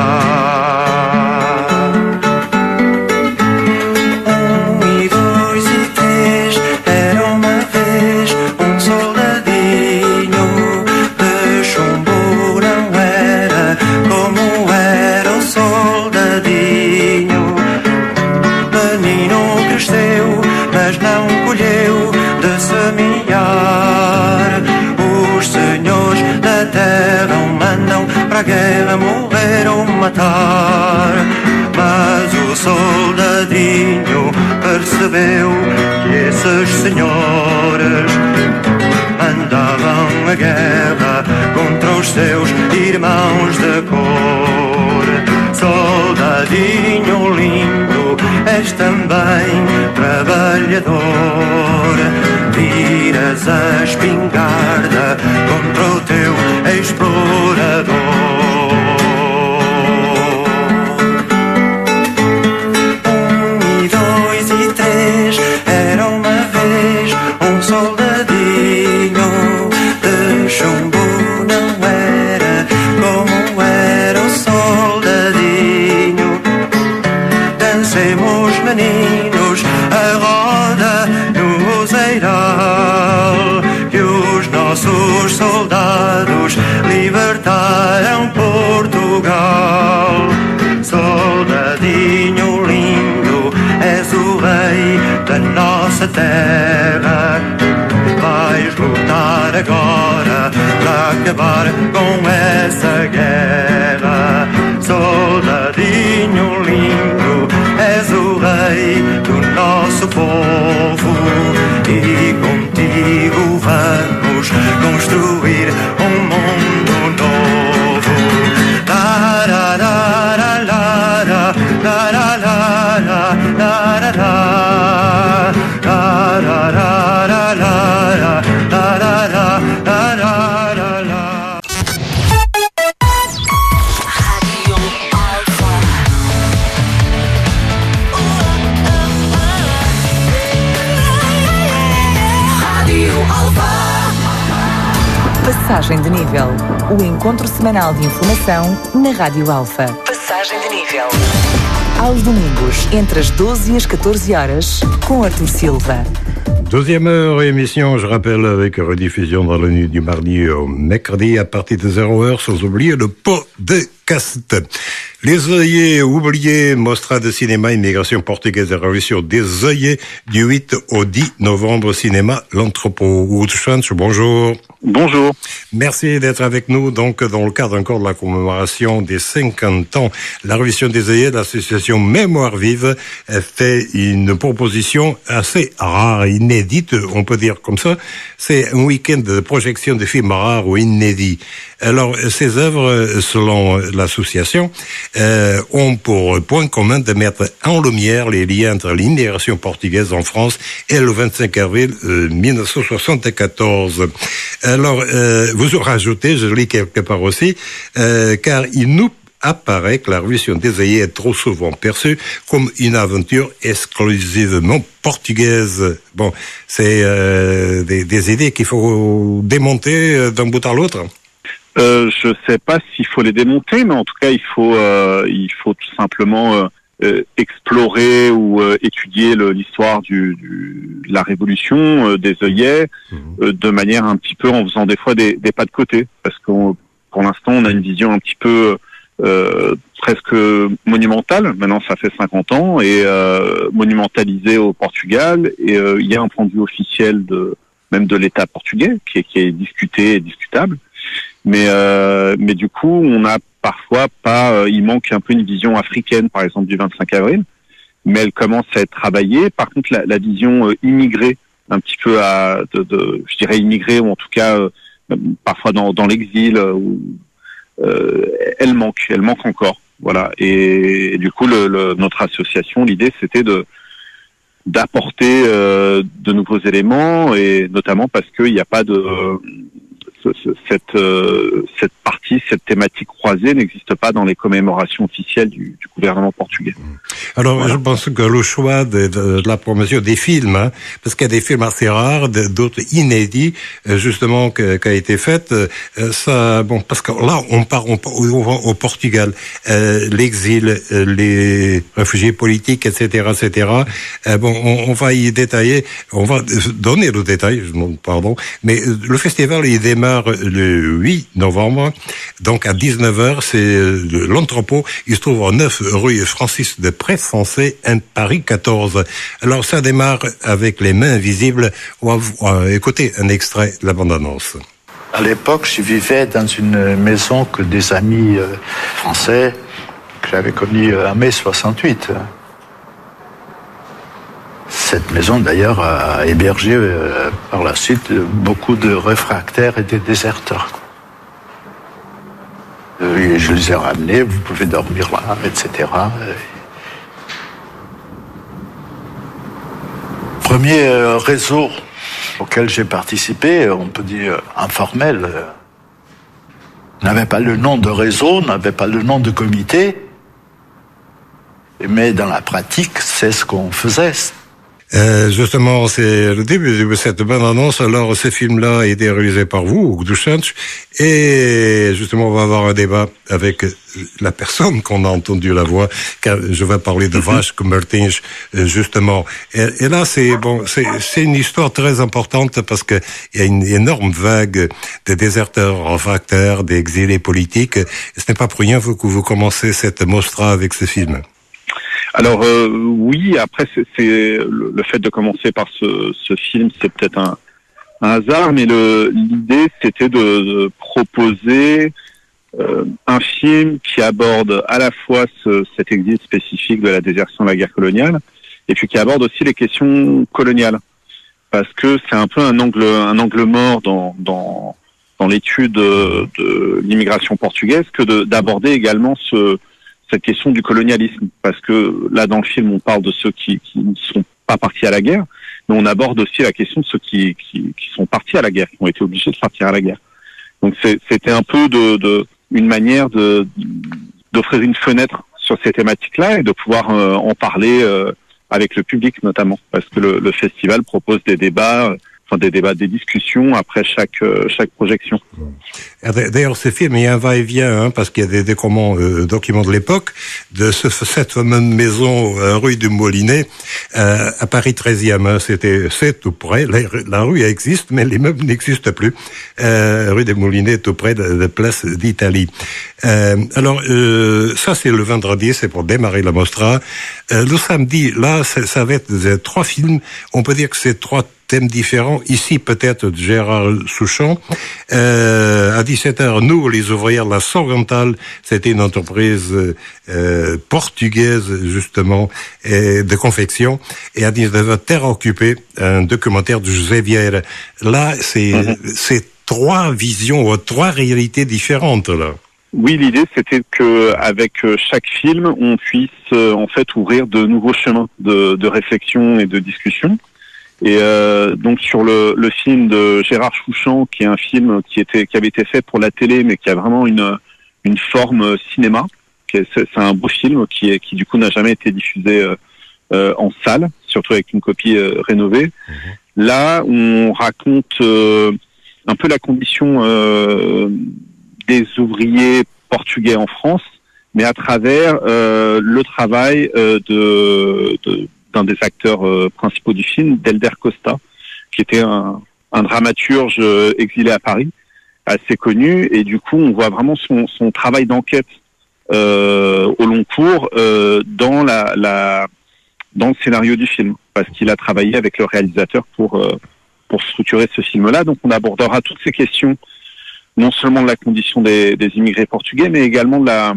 1 e 2 e 3, era uma vez soldadinho de chumbo, não era como era o soldadinho. Menino cresceu, mas não colheu de semear. Os senhores da terra o mandam para a guerra morrer ou matar. Mas o soldadinho percebeu que esses senhores mandavam a guerra contra os seus irmãos de cor. Soldadinho lindo, és também trabalhador. Viras a espingarda contra o teu explorador. 1 e 2 e 3, era uma vez soldadinho de chumbo, não era como era o soldadinho. Dancemos, meninos, a roda no roseiral, que os nossos soldados libertaram Portugal. Soldadinho lindo, és o rei da nossa terra. Vais lutar agora para acabar com essa guerra. Soldadinho lindo, és o rei do nosso povo. E contigo vamos construir um mundo novo. La la la la la la la la. Passagem de nível. O encontro semanal de informação na Rádio Alfa. Passagem de nível. Aos domingos, entre as 12 e as 14 horas, com Arthur Silva. Deuxième heure émission, je rappelle, avec rediffusion dans la nuit du mardi au mercredi à partir de 0h, sans oublier le podcast. Les œillets oubliés, Mostra de cinéma, immigration portugaise et révolution des œillets, du 8 au 10 novembre, cinéma, l'entrepôt. Bonjour. Bonjour. Merci d'être avec nous, donc, dans le cadre encore de la commémoration des 50 ans. La révolution des œillets, l'association Mémoire Vive, fait une proposition assez rare, inédite, on peut dire comme ça. C'est un week-end de projection de films rares ou inédits. Alors, ces œuvres, selon l'association, ont pour point commun de mettre en lumière les liens entre l'immigration portugaise en France et le 25 avril 1974. Alors, vous aurez ajouté, je lis quelque part aussi, car il nous apparaît que la révolution des œillets est trop souvent perçue comme une aventure exclusivement portugaise. Bon, c'est des idées qu'il faut démonter d'un bout à l'autre. Je sais pas s'il faut les démonter, mais en tout cas, il faut tout simplement explorer ou étudier l'histoire de la révolution des œillets de manière un petit peu en faisant des fois des pas de côté, parce que pour l'instant, on a une vision un petit peu presque monumentale. Maintenant, ça fait 50 ans et monumentalisée au Portugal. Et il y a un point de vue officiel même de l'État portugais qui est discuté et discutable. Mais du coup, on a parfois pas, il manque un peu une vision africaine, par exemple, du 25 avril, mais elle commence à être travaillée. Par contre, la vision immigrée, un petit peu je dirais immigrée, ou en tout cas, parfois dans l'exil, elle manque encore. Voilà. Et du coup, notre association, l'idée, c'était d'apporter de nouveaux éléments, et notamment parce qu'il n'y a pas cette partie, cette thématique croisée n'existe pas dans les commémorations officielles du gouvernement portugais. Alors, voilà. Je pense que le choix de la promotion des films, parce qu'il y a des films assez rares, d'autres inédits, justement, qui a été fait, ça, bon, parce que là, on part au Portugal, l'exil, les réfugiés politiques, etc., etc. Bon, on va y détailler, on va donner le détail, pardon, mais le festival, il démarre le 8 novembre, donc à 19h, c'est l'entrepôt, il se trouve en 9 rue Francis de Pressensé, Paris 14. Alors ça démarre avec Les Mains Invisibles. On va écouter un extrait de la bande-annonce. À l'époque, je vivais dans une maison que des amis français que j'avais connus en mai 68. Cette maison, d'ailleurs, a hébergé par la suite beaucoup de réfractaires et de déserteurs. Et je les ai ramenés, vous pouvez dormir là, etc. Premier réseau auquel j'ai participé, on peut dire informel, n'avait pas le nom de réseau, n'avait pas le nom de comité, mais dans la pratique, c'est ce qu'on faisait. Justement, c'est le début de cette bande-annonce. Alors, ce film-là a été réalisé par vous, Gdušanč, et justement, on va avoir un débat avec la personne qu'on a entendu la voix, car je vais parler de Vasco Martins, justement. Et là, c'est une histoire très importante parce que il y a une énorme vague de déserteurs réfractaires, d'exilés politiques. Et ce n'est pas pour rien que vous commencez cette mostra avec ce film. Alors oui, après c'est le fait de commencer par ce film, c'est peut-être un hasard, mais l'idée c'était de proposer un film qui aborde à la fois cet exil spécifique de la désertion de la guerre coloniale, et puis qui aborde aussi les questions coloniales, parce que c'est un peu un angle mort dans l'étude de l'immigration portugaise que d'aborder également cette question du colonialisme, parce que là dans le film on parle de ceux qui ne sont pas partis à la guerre, mais on aborde aussi la question de ceux qui sont partis à la guerre, qui ont été obligés de partir à la guerre. Donc c'était un peu une manière d'offrir une fenêtre sur ces thématiques-là et de pouvoir en parler avec le public notamment, parce que le festival propose des débats, des discussions après chaque projection. D'ailleurs, ce film, il y a un va-et-vient, parce qu'il y a des documents de l'époque, de cette fameuse maison rue du Molinet, à Paris 13e. C'est tout près. La rue existe, mais l'immeuble n'existe plus. Rue des Molinets, tout près de la place d'Italie. Alors, ça, c'est le vendredi, c'est pour démarrer la mostra. Le samedi, là, ça va être 3 films. On peut dire que c'est 3 thèmes différents. Ici, peut-être, de Gérard Souchon. À 17h, nous, les ouvrières, la Sorrental, c'était une entreprise portugaise, justement, de confection. Et à 19h, Terre occupée, un documentaire de José Vieira. Là, c'est 3 visions, 3 réalités différentes, là. Oui, l'idée, c'était que avec chaque film, on puisse, en fait, ouvrir de nouveaux chemins de réflexion et de discussion. Et donc sur le film de Gérard Chouchan, qui est un film qui avait été fait pour la télé, mais qui a vraiment une forme cinéma. C'est un beau film qui du coup n'a jamais été diffusé en salle, surtout avec une copie rénovée. Là, on raconte un peu la condition des ouvriers portugais en France, mais à travers le travail d'un des acteurs principaux du film, d'Helder Costa, qui était un dramaturge exilé à Paris, assez connu, et du coup on voit vraiment son travail d'enquête au long cours dans le scénario du film, parce qu'il a travaillé avec le réalisateur pour structurer ce film-là. Donc on abordera toutes ces questions, non seulement de la condition des immigrés portugais, mais également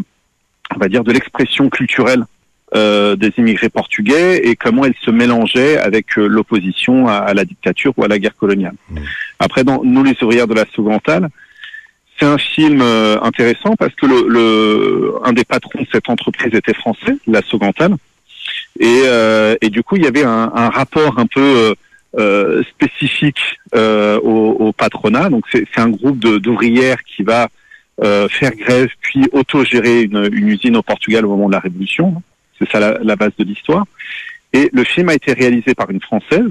de l'expression culturelle des immigrés portugais et comment elle se mélangeait avec l'opposition à la dictature ou à la guerre coloniale. Après, dans Nous les ouvrières de la Sorrental, c'est un film intéressant parce que un des patrons de cette entreprise était français, la Sorrental, et du coup il y avait un rapport un peu spécifique au patronat. Donc c'est un groupe d'ouvrières qui va faire grève puis autogérer une usine au Portugal au moment de la Révolution. C'est ça la base de l'histoire. Et le film a été réalisé par une Française.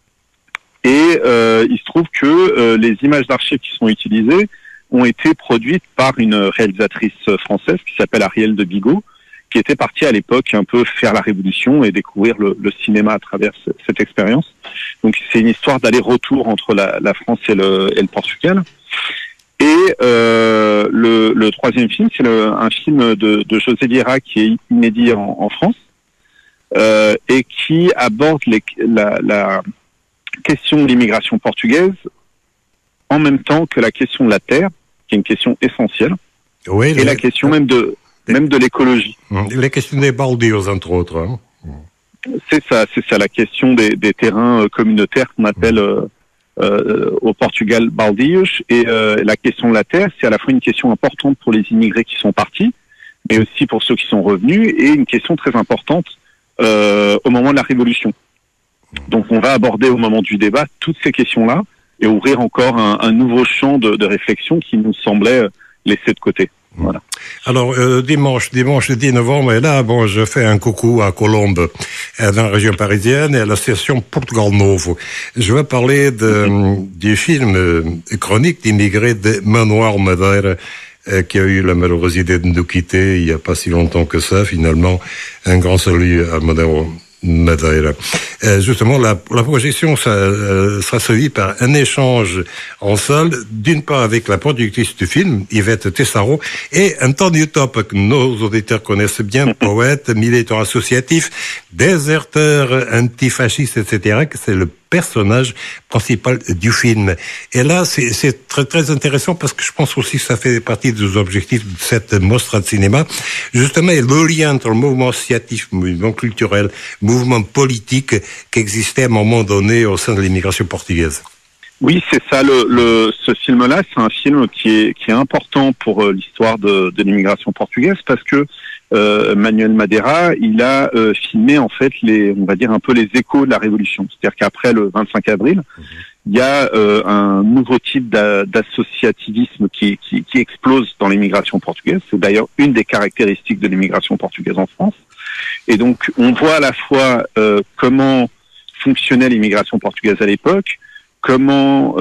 Et il se trouve que les images d'archives qui sont utilisées ont été produites par une réalisatrice française qui s'appelle Arielle de Bigot, qui était partie à l'époque un peu faire la Révolution et découvrir le cinéma à travers cette expérience. Donc c'est une histoire d'aller-retour entre la France et le Portugal. Et le troisième film, c'est un film de José Vieira qui est inédit en France et qui aborde la question de l'immigration portugaise en même temps que la question de la terre, qui est une question essentielle, et la question même de l'écologie. Les questions des baldios, entre autres. Hein. C'est ça, la question des terrains communautaires qu'on appelle au Portugal baldios, et la question de la terre, c'est à la fois une question importante pour les immigrés qui sont partis, mais aussi pour ceux qui sont revenus, et une question très importante au moment de la Révolution. Donc on va aborder au moment du débat toutes ces questions-là et ouvrir encore un nouveau champ de réflexion qui nous semblait laissé de côté. Voilà. Alors, dimanche 10 novembre, et là, je fais un coucou à Colombe, dans la région parisienne, et à l'association Portugal Novo. Je vais parler du film chronique d'immigrés de Manoir Madeira, qui a eu la malheureusité de nous quitter il n'y a pas si longtemps que ça, finalement. Un grand salut à Manoir Madeira. Justement, la projection sera suivie par un échange en salle, d'une part avec la productrice du film, Yvette Tessaro, et Antonio Top, que nos auditeurs connaissent bien, poète, militant associatif, déserteur, antifasciste, etc., que c'est le personnage principal du film. Et là, c'est très, très intéressant parce que je pense aussi que ça fait partie des objectifs de cette mostra de cinéma. Justement, le lien entre le mouvement associatif, mouvement culturel, mouvement politique qui existait à un moment donné au sein de l'immigration portugaise. Oui, c'est ça. Ce film-là, c'est un film qui est important pour l'histoire de l'immigration portugaise parce que Manuel Madeira, il a filmé en fait on va dire un peu les échos de la Révolution. C'est-à-dire qu'après le 25 avril, il y a un nouveau type d'associativisme qui explose dans l'immigration portugaise. C'est d'ailleurs une des caractéristiques de l'immigration portugaise en France. Et donc, on voit à la fois comment fonctionnait l'immigration portugaise à l'époque, comment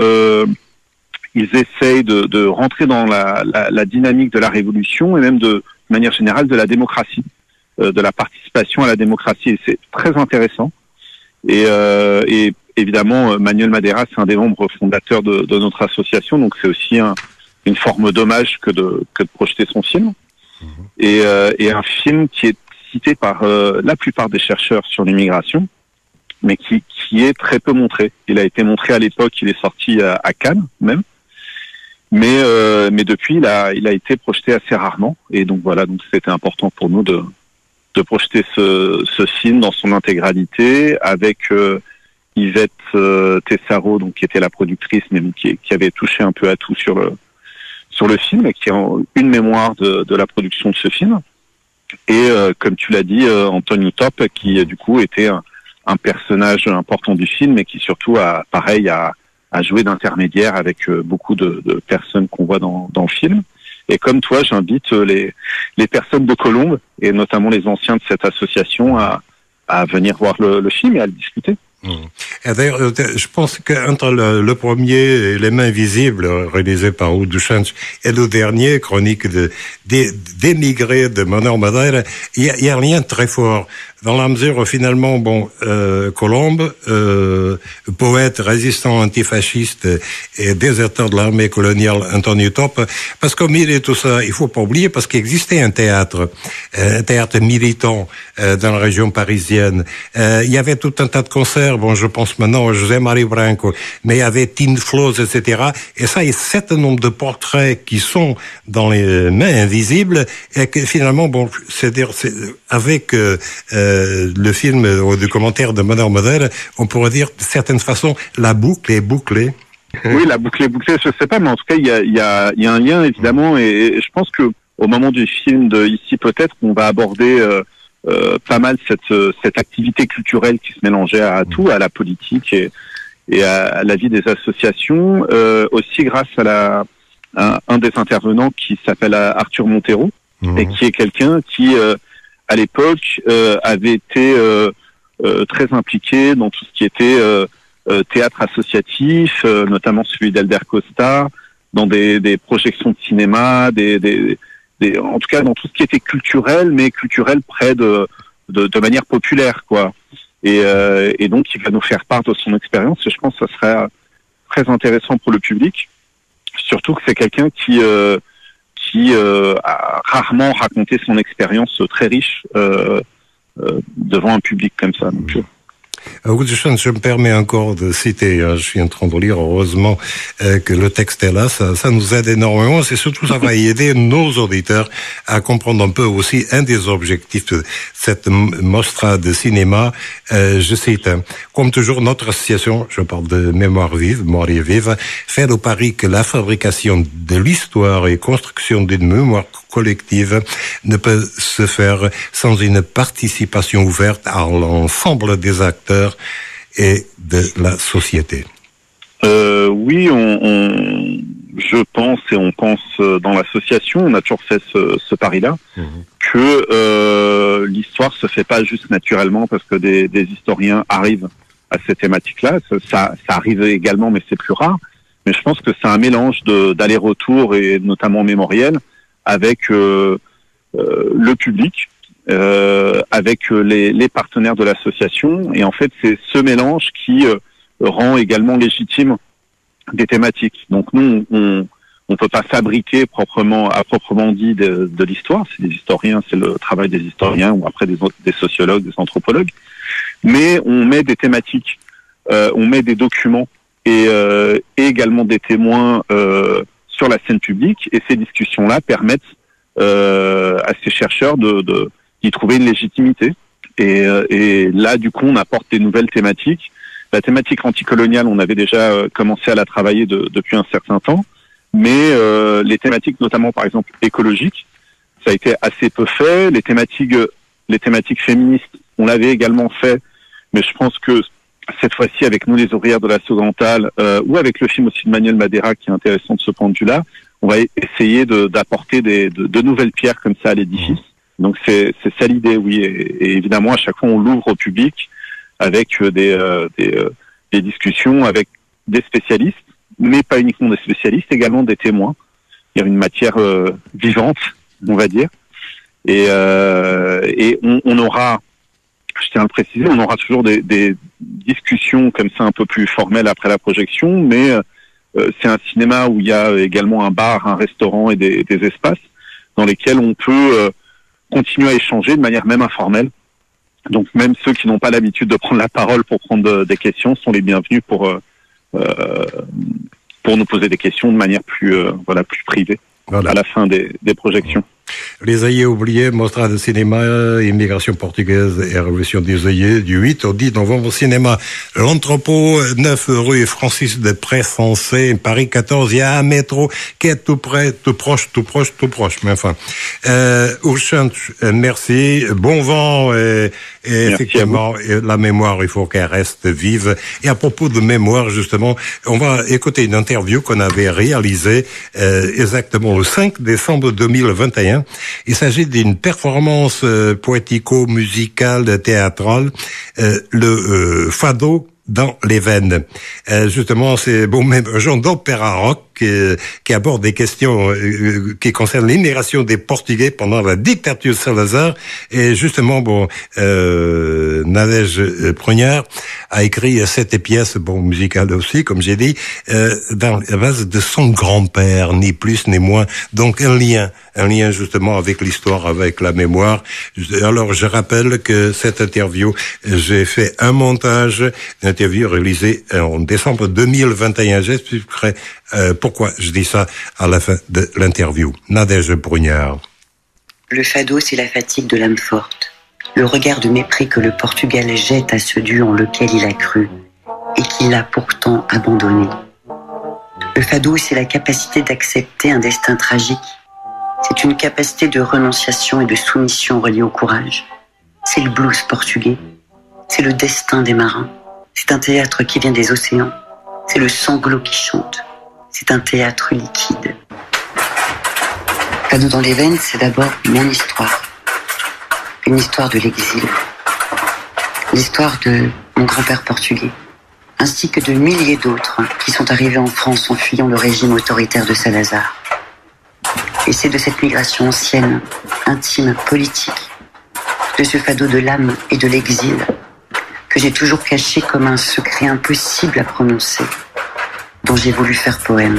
ils essayent de rentrer dans la dynamique de la Révolution et même de manière générale de la démocratie, de la participation à la démocratie. Et c'est très intéressant. Et évidemment, Manuel Madeira, c'est un des membres fondateurs de notre association, donc c'est aussi une forme d'hommage que de projeter son film. Et un film qui est cité par la plupart des chercheurs sur l'immigration, mais qui est très peu montré. Il a été montré à l'époque, il est sorti à Cannes même, mais depuis il a été projeté assez rarement. Et donc voilà, donc c'était important pour nous de projeter ce film dans son intégralité avec Yvette Tessaro, donc qui était la productrice, mais qui avait touché un peu à tout sur le film et qui a une mémoire de la production de ce film. Et comme tu l'as dit, Antonio Top, qui du coup était un personnage important du film et qui surtout a joué d'intermédiaire avec beaucoup de personnes qu'on voit dans le film. Et comme toi, j'invite les personnes de Colombes, et notamment les anciens de cette association, à venir voir le film et à le discuter. Et d'ailleurs, je pense qu'entre le premier, Les Mains Visibles, réalisé par Hugo Duchanch, et le dernier, Chronique d'émigrés de Manuel Madeira, il y a un lien très fort. Dans la mesure où finalement, Colombe, poète, résistant antifasciste et déserteur de l'armée coloniale Antonio Top, parce qu'au milieu de tout ça, il faut pas oublier, parce qu'il existait un théâtre militant dans la région parisienne. Il y avait tout un tas de concerts, je pense maintenant à José Maria Branco, mais il y avait Teen Flows, etc. Et ça, il y a un certain nombre de portraits qui sont dans les Mains Invisibles, et que finalement, c'est-à-dire, avec le film ou le commentaire de Manuel Madeira, on pourrait dire de certaine façon la boucle est bouclée. Oui, la boucle est bouclée, je sais pas, mais en tout cas il y a un lien évidemment, et je pense que au moment du film de Ici peut-être, on va aborder pas mal cette activité culturelle qui se mélangeait à tout, à la politique et à la vie des associations, aussi grâce à un des intervenants qui s'appelle Arthur Montero, et qui est quelqu'un qui à l'époque avait été très impliqué dans tout ce qui était théâtre associatif, notamment celui d'Elder Costa, dans des projections de cinéma, en tout cas dans tout ce qui était culturel, mais culturel près de manière populaire, quoi. Et donc il va nous faire part de son expérience, et je pense que ça serait très intéressant pour le public, surtout que c'est quelqu'un qui a rarement raconté son expérience très riche devant un public comme ça. Donc, je me permets encore de citer, je suis en train de lire, heureusement que le texte est là, ça nous aide énormément, c'est surtout ça va aider nos auditeurs à comprendre un peu aussi un des objectifs de cette mostra de cinéma. Je cite, comme toujours, notre association, je parle de Mémoire Vive, fait le pari que la fabrication de l'histoire et construction d'une mémoire collective ne peut se faire sans une participation ouverte à l'ensemble des acteurs et de la société. Oui, je pense, et on pense dans l'association, on a toujours fait ce pari-là, que l'histoire se fait pas juste naturellement parce que des historiens arrivent à ces thématiques-là. Ça arrive également, mais c'est plus rare. Mais je pense que c'est un mélange d'aller-retour, et notamment mémoriel, avec le public, avec les partenaires de l'association. Et en fait, c'est ce mélange qui rend également légitime des thématiques. Donc nous, on peut pas fabriquer à proprement dit de l'histoire. C'est des historiens, c'est le travail des historiens, ou après des sociologues, des anthropologues. Mais on met des thématiques, on met des documents et également des témoins sur la scène publique, et ces discussions-là permettent à ces chercheurs d'y trouver une légitimité. Et là, du coup, on apporte des nouvelles thématiques. La thématique anticoloniale, on avait déjà commencé à la travailler depuis un certain temps, mais les thématiques, notamment par exemple écologiques, ça a été assez peu fait. Les thématiques féministes, on l'avait également fait, mais je pense que cette fois-ci, avec Nous les ouvrières de la Secondaire, ou avec le film aussi de Manuel Madeira, qui est intéressant de ce point de vue-là, on va essayer d'apporter de nouvelles pierres comme ça à l'édifice. Donc c'est ça l'idée, oui. Et évidemment, à chaque fois, on l'ouvre au public avec des discussions avec des spécialistes, mais pas uniquement des spécialistes, également des témoins. Il y a une matière vivante, on va dire. Et on aura, je tiens à le préciser, on aura toujours des discussions comme ça un peu plus formelles après la projection, mais c'est un cinéma où il y a également un bar, un restaurant et des espaces dans lesquels on peut continuer à échanger de manière même informelle. Donc même ceux qui n'ont pas l'habitude de prendre la parole pour prendre des questions sont les bienvenus pour nous poser des questions de manière plus privée à la fin des projections. Les œillets oubliés, Mostra de cinéma, immigration portugaise et révolution des œillets, du 8 au 10 novembre au cinéma. L'entrepôt, 9 rue Francis de Pressensé, Paris 14, il y a un métro qui est tout près, tout proche, mais enfin. Urchant, merci, bon vent, et effectivement, la mémoire, il faut qu'elle reste vive. Et à propos de mémoire, justement, on va écouter une interview qu'on avait réalisée, exactement le 5 décembre 2021. Il s'agit d'une performance poético-musicale, théâtrale, le Fado dans les veines. Justement, c'est même un genre d'opéra rock qui aborde des questions qui concernent l'immigration des Portugais pendant la dictature de Salazar. Et justement, Nadège Prugnard a écrit cette pièce, musicale aussi, comme j'ai dit, dans la base de son grand-père, ni plus ni moins. Donc un lien justement avec l'histoire, avec la mémoire. Alors je rappelle que cette interview, j'ai fait un montage, une interview réalisée en décembre 2021. J'expliquerai pourquoi je dis ça à la fin de l'interview. Nadège Prugnard. Le fado, c'est la fatigue de l'âme forte. Le regard de mépris que le Portugal jette à ce Dieu en lequel il a cru et qu'il a pourtant abandonné. Le fado, c'est la capacité d'accepter un destin tragique. C'est une capacité de renonciation et de soumission reliée au courage. C'est le blues portugais. C'est le destin des marins. C'est un théâtre qui vient des océans. C'est le sanglot qui chante. C'est un théâtre liquide. Fado dans les veines, c'est d'abord mon histoire. Une histoire de l'exil. L'histoire de mon grand-père portugais, ainsi que de milliers d'autres qui sont arrivés en France en fuyant le régime autoritaire de Salazar. Et c'est de cette migration ancienne, intime, politique, de ce fado de l'âme et de l'exil, que j'ai toujours caché comme un secret impossible à prononcer, dont j'ai voulu faire poème.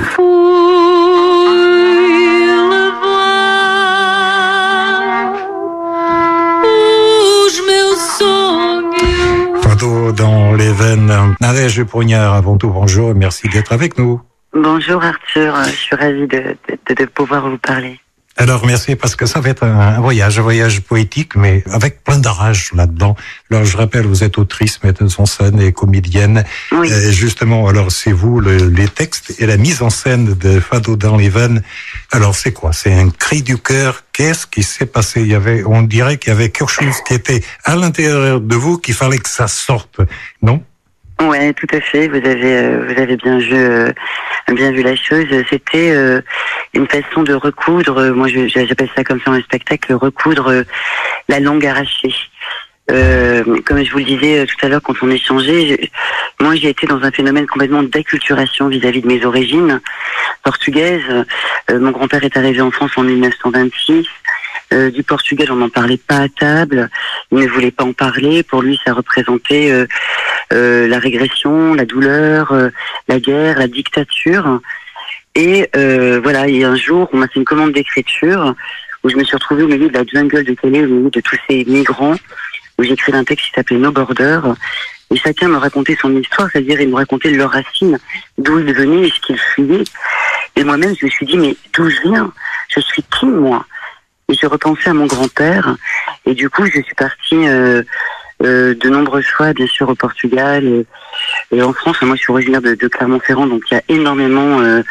Fado dans les veines. Nadège Prugnard, avant tout, bonjour et merci d'être avec nous. Bonjour Arthur, je suis ravie de pouvoir vous parler. Alors merci parce que ça va être un voyage poétique, mais avec plein d'arrages là-dedans. Alors je rappelle, vous êtes autrice, metteuse en scène et comédienne. Oui. Justement, alors c'est vous les textes et la mise en scène de Fado dans les veines. Alors c'est quoi? C'est un cri du cœur. Qu'est-ce qui s'est passé? On dirait qu'il y avait quelque chose qui était à l'intérieur de vous qu'il fallait que ça sorte, non? Ouais, tout à fait. Vous avez bien vu la chose. C'était une façon de recoudre. Moi, j'appelle ça comme ça dans le spectacle, recoudre la langue arrachée. Comme je vous le disais tout à l'heure quand on échangeait, moi j'ai été dans un phénomène complètement d'acculturation vis-à-vis de mes origines portugaises. Mon grand-père est arrivé en France en 1926. Du Portugal, on n'en parlait pas à table. Il ne voulait pas en parler. Pour lui, ça représentait la régression, la douleur, la guerre, la dictature. Et voilà. Et un jour, on m'a fait une commande d'écriture où je me suis retrouvée au milieu de la jungle de Calais, au milieu de tous ces migrants, où j'écris un texte qui s'appelait No Border. Et chacun me racontait son histoire, c'est-à-dire ils me racontaient leurs racines, d'où ils venaient et ce qu'ils fuyaient. Et moi-même, je me suis dit, mais d'où je viens? Je suis qui, moi? Et j'ai repensé à mon grand-père. Et du coup, je suis partie de nombreuses fois, bien sûr, au Portugal et en France. Moi, je suis originaire de Clermont-Ferrand, donc il y a énormément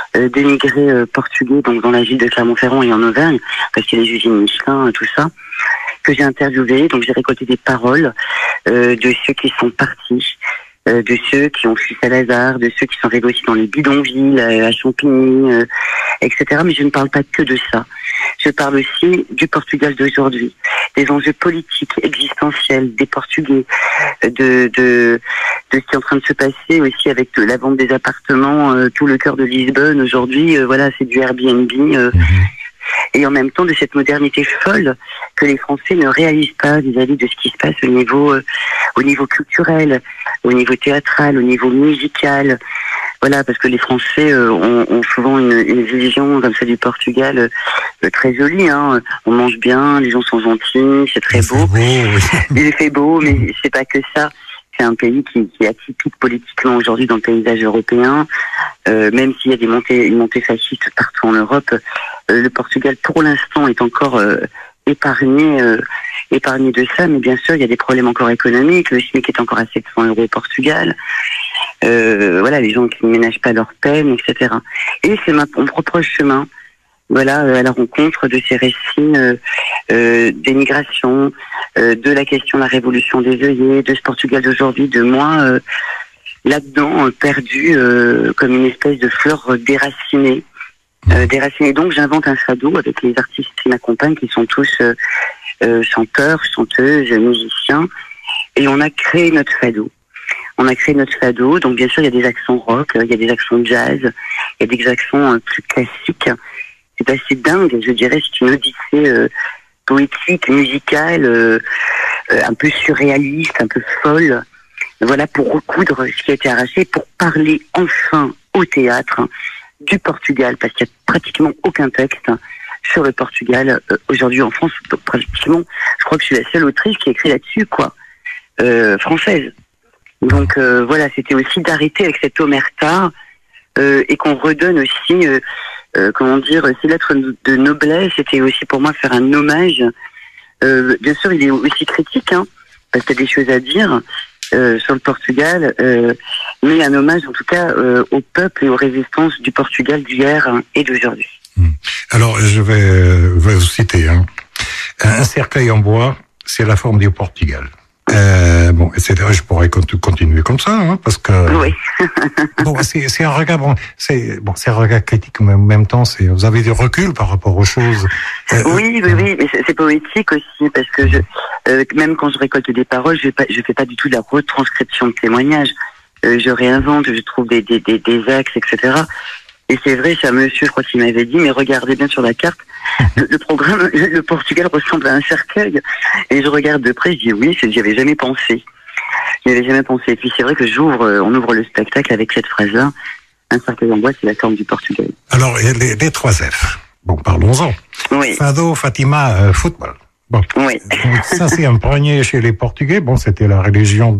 d'émigrés portugais, donc dans la ville de Clermont-Ferrand et en Auvergne, parce qu'il y a les usines Michelin, tout ça, que j'ai interviewé. Donc j'ai récolté des paroles de ceux qui sont partis, de ceux qui ont fui Saint-Lazare, de ceux qui sont arrivés aussi dans les bidonvilles, à Champigny, etc. Mais je ne parle pas que de ça. Je parle aussi du Portugal d'aujourd'hui, des enjeux politiques, existentiels, des Portugais, de ce qui est en train de se passer aussi avec la vente des appartements, tout le cœur de Lisbonne aujourd'hui, voilà, c'est du Airbnb. Et en même temps de cette modernité folle que les Français ne réalisent pas vis-à-vis de ce qui se passe au niveau culturel, au niveau théâtral, au niveau musical. Voilà, parce que les Français ont souvent une vision comme ça du Portugal très jolie. Hein. On mange bien, les gens sont gentils, c'est très beau. Il fait beau, mais c'est pas que ça. C'est un pays qui est atypique politiquement aujourd'hui dans le paysage européen. Même s'il y a une montée fasciste partout en Europe, le Portugal, pour l'instant, est encore épargné de ça. Mais bien sûr, il y a des problèmes encore économiques. Le SMIC est encore à 700 € au Portugal. Voilà, les gens qui ne ménagent pas leur peine, etc. Et c'est mon propre chemin. Voilà, à la rencontre de ces récits d'émigration, de la question de la révolution des œillets, de ce Portugal d'aujourd'hui, de moi là-dedans, perdu comme une espèce de fleur déracinée. Donc j'invente un fado avec les artistes qui m'accompagnent, qui sont tous chanteurs, chanteuses, musiciens, et on a créé notre fado. Donc bien sûr il y a des accents rock, il y a des accents jazz, il y a des accents plus classiques. C'est assez dingue, je dirais, c'est une odyssée poétique, musicale, un peu surréaliste, un peu folle. Voilà, pour recoudre ce qui a été arraché, pour parler enfin au théâtre du Portugal, parce qu'il n'y a pratiquement aucun texte sur le Portugal aujourd'hui en France. Pratiquement, je crois que je suis la seule autrice qui a écrit là-dessus, française. Donc voilà, c'était aussi d'arrêter avec cette omerta et qu'on redonne aussi, ces lettres de noblesse. C'était aussi pour moi faire un hommage. Bien sûr, il est aussi critique, parce qu'il y a des choses à dire sur le Portugal, mais un hommage en tout cas au peuple et aux résistances du Portugal d'hier et d'aujourd'hui. Alors, je vais vous citer. Un cercueil en bois, c'est la forme du Portugal. Etc. Je pourrais continuer comme ça, parce que oui. C'est un regard c'est un regard critique, mais en même temps, vous avez du recul par rapport aux choses. Oui, mais c'est poétique aussi, parce que même quand je récolte des paroles, je fais pas du tout de la retranscription de témoignages. Je réinvente, je trouve des axes, etc. Et c'est vrai, c'est un monsieur, je crois qu'il m'avait dit, mais regardez bien sur la carte, le programme, le Portugal ressemble à un cercueil. Et je regarde de près, je dis oui, j'y avais jamais pensé. Et puis c'est vrai que on ouvre le spectacle avec cette phrase-là, un cercueil en bois, c'est la forme du Portugal. Alors, les 3 F. Bon, parlons-en. Oui. Fado, Fatima, football. Bon. Oui. Donc, ça, c'est un premier chez les Portugais. Bon, c'était la religion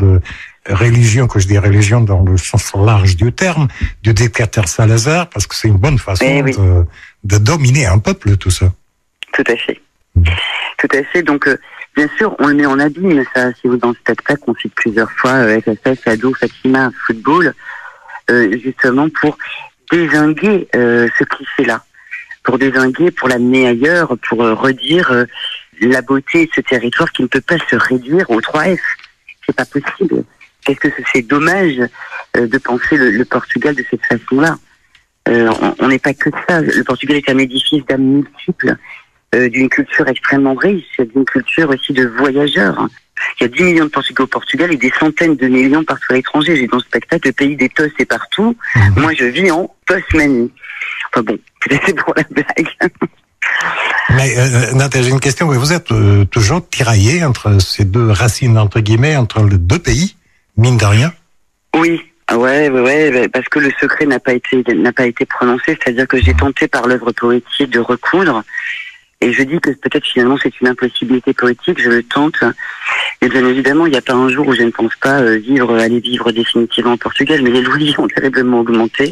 dans le sens large du terme, du dictateur Salazar, parce que c'est une bonne façon de dominer un peuple, tout ça. Tout à fait. Tout à fait. Donc, bien sûr, on le met en abîme, ça. Si vous dans le spectacle, on cite plusieurs fois FFF, Fado, Fatima, football, justement pour dézinguer ce cliché-là, pour dézinguer, pour l'amener ailleurs, pour redire la beauté de ce territoire qui ne peut pas se réduire aux 3 F. C'est pas possible. Qu'est-ce que c'est dommage de penser le Portugal de cette façon-là. On n'est pas que ça. Le Portugal est un édifice d'âmes multiples, d'une culture extrêmement riche, d'une culture aussi de voyageurs. Il y a 10 millions de Portugais au Portugal et des centaines de millions partout à l'étranger. J'ai dans le spectacle le pays des tosses et partout. Moi, je vis en Tosmanie. Enfin bon, c'est pour la blague. Mais Nathalie, j'ai une question. Vous êtes toujours tiraillé entre ces deux racines, entre guillemets, entre les 2 pays, mine de rien? Oui. Ouais, parce que le secret n'a pas été prononcé, c'est-à-dire que j'ai tenté par l'œuvre poétique de recoudre, et je dis que peut-être finalement c'est une impossibilité poétique, je le tente, et bien évidemment il n'y a pas un jour où je ne pense pas aller vivre définitivement au Portugal, mais les loyers ont terriblement augmenté.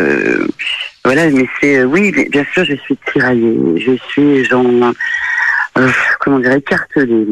Voilà, mais oui, bien sûr je suis tiraillée, je suis comment dire, écartelé.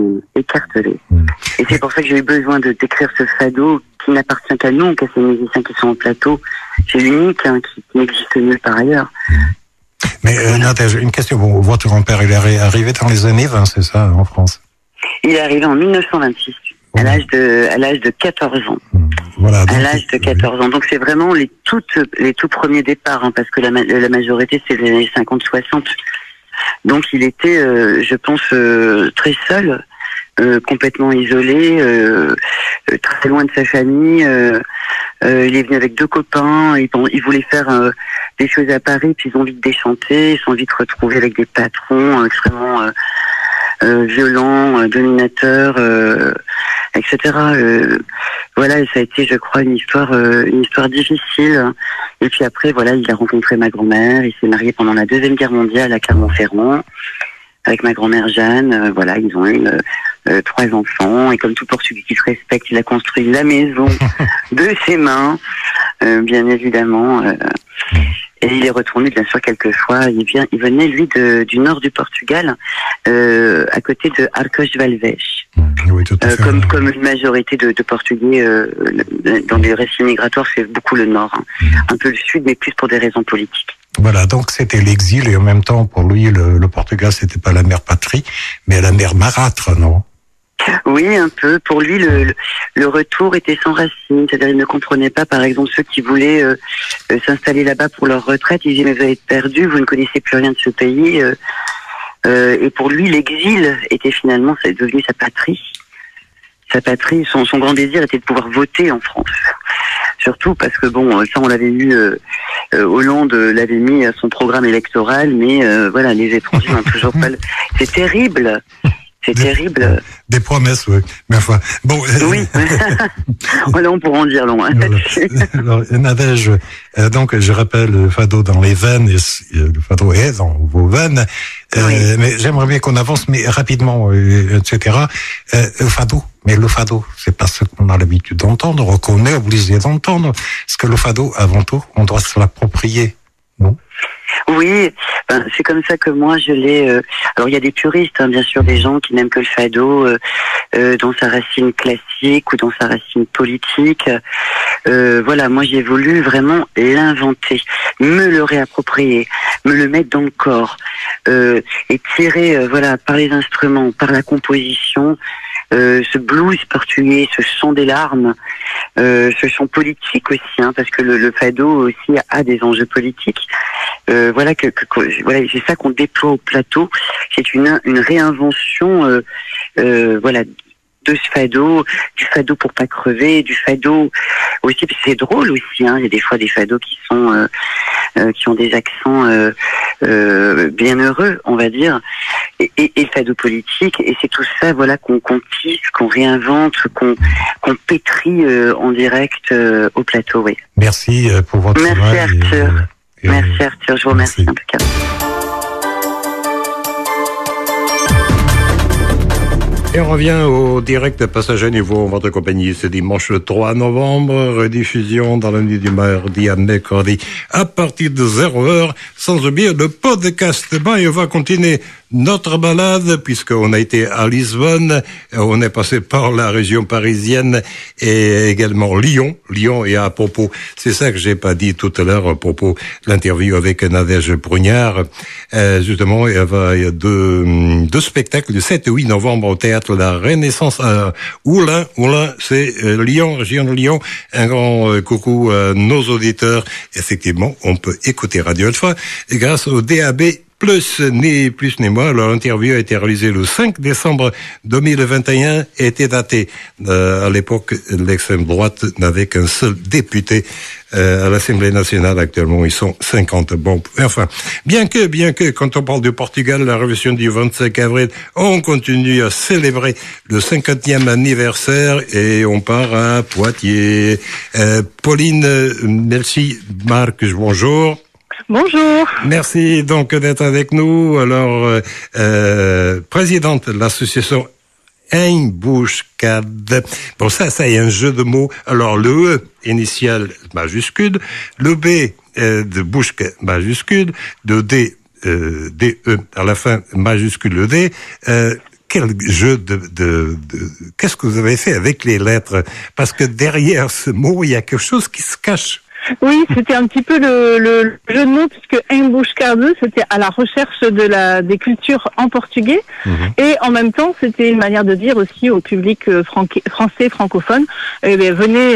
Et c'est pour ça que j'ai eu besoin de d'écrire ce fado qui n'appartient qu'à nous, qu'à ces musiciens qui sont en plateau. C'est unique, qui n'existe nulle part ailleurs. Mais Nadège, une question. Bon, votre grand-père, il est arrivé dans les années 20, c'est ça, en France? Il est arrivé en 1926, à l'âge de 14 ans. Voilà, donc, à l'âge de 14 ans. Donc c'est vraiment les tout premiers départs, parce que la majorité c'est les années 50-60. Donc il était, je pense, très seul, complètement isolé, très loin de sa famille. Il est venu avec 2 copains. Il voulait faire des choses à Paris, puis ils ont vite déchanté. Ils sont vite retrouvés avec des patrons extrêmement violents, dominateurs, etc. Voilà, et ça a été, je crois, une histoire difficile. Et puis après, voilà, il a rencontré ma grand-mère. Il s'est marié pendant la Deuxième Guerre mondiale à Clermont-Ferrand avec ma grand-mère Jeanne. Voilà, ils ont eu 3 enfants. Et comme tout Portugais qui se respecte, il a construit la maison de ses mains, bien évidemment. Et il est retourné, bien sûr, quelques fois. Il venait, lui, du nord du Portugal, à côté de Arcos de Valdez. Oui, tout à fait. Comme une majorité de Portugais dans les récits migratoires, c'est beaucoup le nord. Un peu le sud, mais plus pour des raisons politiques. Voilà, donc c'était l'exil, et en même temps, pour lui, le Portugal, c'était pas la mère patrie, mais la mère marâtre, non? Oui, un peu. Pour lui, le retour était sans racines. C'est-à-dire, il ne comprenait pas, par exemple, ceux qui voulaient s'installer là-bas pour leur retraite. Il disait, mais vous avez perdu, vous ne connaissez plus rien de ce pays. Et pour lui, l'exil était finalement, c'est devenu sa patrie. Sa patrie, son grand désir était de pouvoir voter en France. Surtout parce que, bon, ça, on l'avait vu, Hollande l'avait mis à son programme électoral, mais voilà, les étrangers n'ont toujours pas... C'est terrible. C'est terrible. Des promesses, oui. Mais enfin, bon. Oui. Voilà, on pourra en dire long. Alors, Nadège, donc, je rappelle le fado dans les veines, et le fado est dans vos veines. Oui. Mais j'aimerais bien qu'on avance, mais rapidement, etc. Le fado, c'est pas ce qu'on a l'habitude d'entendre, qu'on est obligé d'entendre. Parce que le fado, avant tout, on doit se l'approprier, non? Oui, c'est comme ça que moi je l'ai. Alors il y a des puristes, bien sûr, des gens qui n'aiment que le fado dans sa racine classique ou dans sa racine politique. Voilà, moi j'ai voulu vraiment l'inventer, me le réapproprier, me le mettre dans le corps et tirer, voilà, par les instruments, par la composition. Ce blues portugais, ce chant des larmes, ce chant politique aussi, parce que le fado aussi a des enjeux politiques. Voilà voilà, c'est ça qu'on déploie au plateau. C'est une réinvention, voilà, de ce fado, du fado pour pas crever, du fado aussi, puis c'est drôle aussi, il y a des fois des fados qui sont qui ont des accents bien heureux, on va dire, et le fado politique, et c'est tout ça, voilà, qu'on tisse, qu'on réinvente, qu'on pétrit en direct au plateau, oui. Merci pour votre travail. Merci Arthur. Merci Arthur, je vous remercie en tout cas. Et on revient au direct Passage à Niveau en votre compagnie ce dimanche 3 novembre, rediffusion dans la nuit du mardi à mercredi à partir de 0h, sans oublier le podcast. Et on va continuer notre balade puisqu'on a été à Lisbonne, on est passé par la région parisienne et également Lyon et à propos, c'est ça que j'ai pas dit tout à l'heure à propos de l'interview avec Nadège Brugnard, justement il y a deux spectacles le 7 et 8 novembre au théâtre La Renaissance à Oulin, c'est Lyon, région de Lyon. Un grand coucou à nos auditeurs. Effectivement, on peut écouter Radio Alpha grâce au DAB+, ni plus ni moins. Alors, l'interview a été réalisée le 5 décembre 2021 et était datée. À l'époque, l'extrême droite n'avait qu'un seul député à l'Assemblée nationale. Actuellement, ils sont 50. Bon, enfin, bien que, quand on parle du Portugal, la révolution du 25 avril, on continue à célébrer le 50e anniversaire et on part à Poitiers. Pauline, merci. Marc, bonjour. Bonjour. Merci donc d'être avec nous. Alors, présidente de l'association Embuscade. Bon, ça est un jeu de mots. Alors, le E initial majuscule, le B de bouche majuscule, le D D-E, à la fin majuscule D. Quel jeu qu'est-ce que vous avez fait avec les lettres? Parce que derrière ce mot, il y a quelque chose qui se cache. Oui, c'était un petit peu le jeu de mots, puisque embuscado, c'était à la recherche des cultures en portugais, et en même temps, c'était une manière de dire aussi au public français francophone, venez,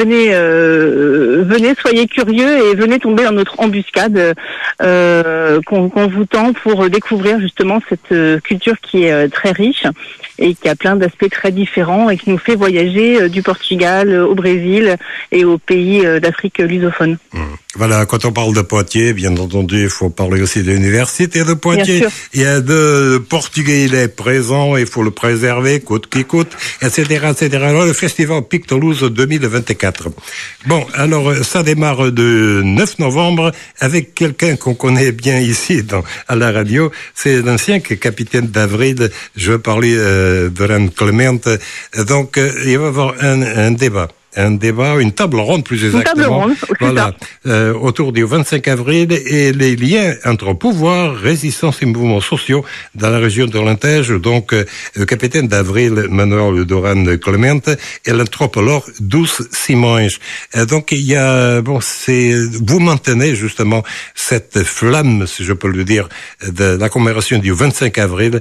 soyez curieux et venez tomber dans notre embuscade qu'on vous tend pour découvrir justement cette culture qui est très riche et qui a plein d'aspects très différents et qui nous fait voyager du Portugal au Brésil et aux pays d'Afrique lusophone. Voilà, quand on parle de Poitiers, bien entendu, il faut parler aussi de l'université de Poitiers. Il y a le portugais, il est présent, il faut le préserver, coûte qui coûte, etc., etc. Alors, le festival Pic Toulouse 2024. Bon, alors, ça démarre le 9 novembre avec quelqu'un qu'on connaît bien ici à la radio. C'est l'ancien capitaine d'Avril. Je veux parler de Clement. Donc, il va y avoir un débat, une table ronde plus exactement. Une table ronde, voilà, autour du 25 avril et les liens entre pouvoir, résistance et mouvements sociaux dans la région de l'Antège. Donc, le capitaine d'Avril, Manuel Doran Clement, et l'anthropologue Dulce Simões. Donc, il y a, vous maintenez justement cette flamme, si je peux le dire, de la commémoration du 25 avril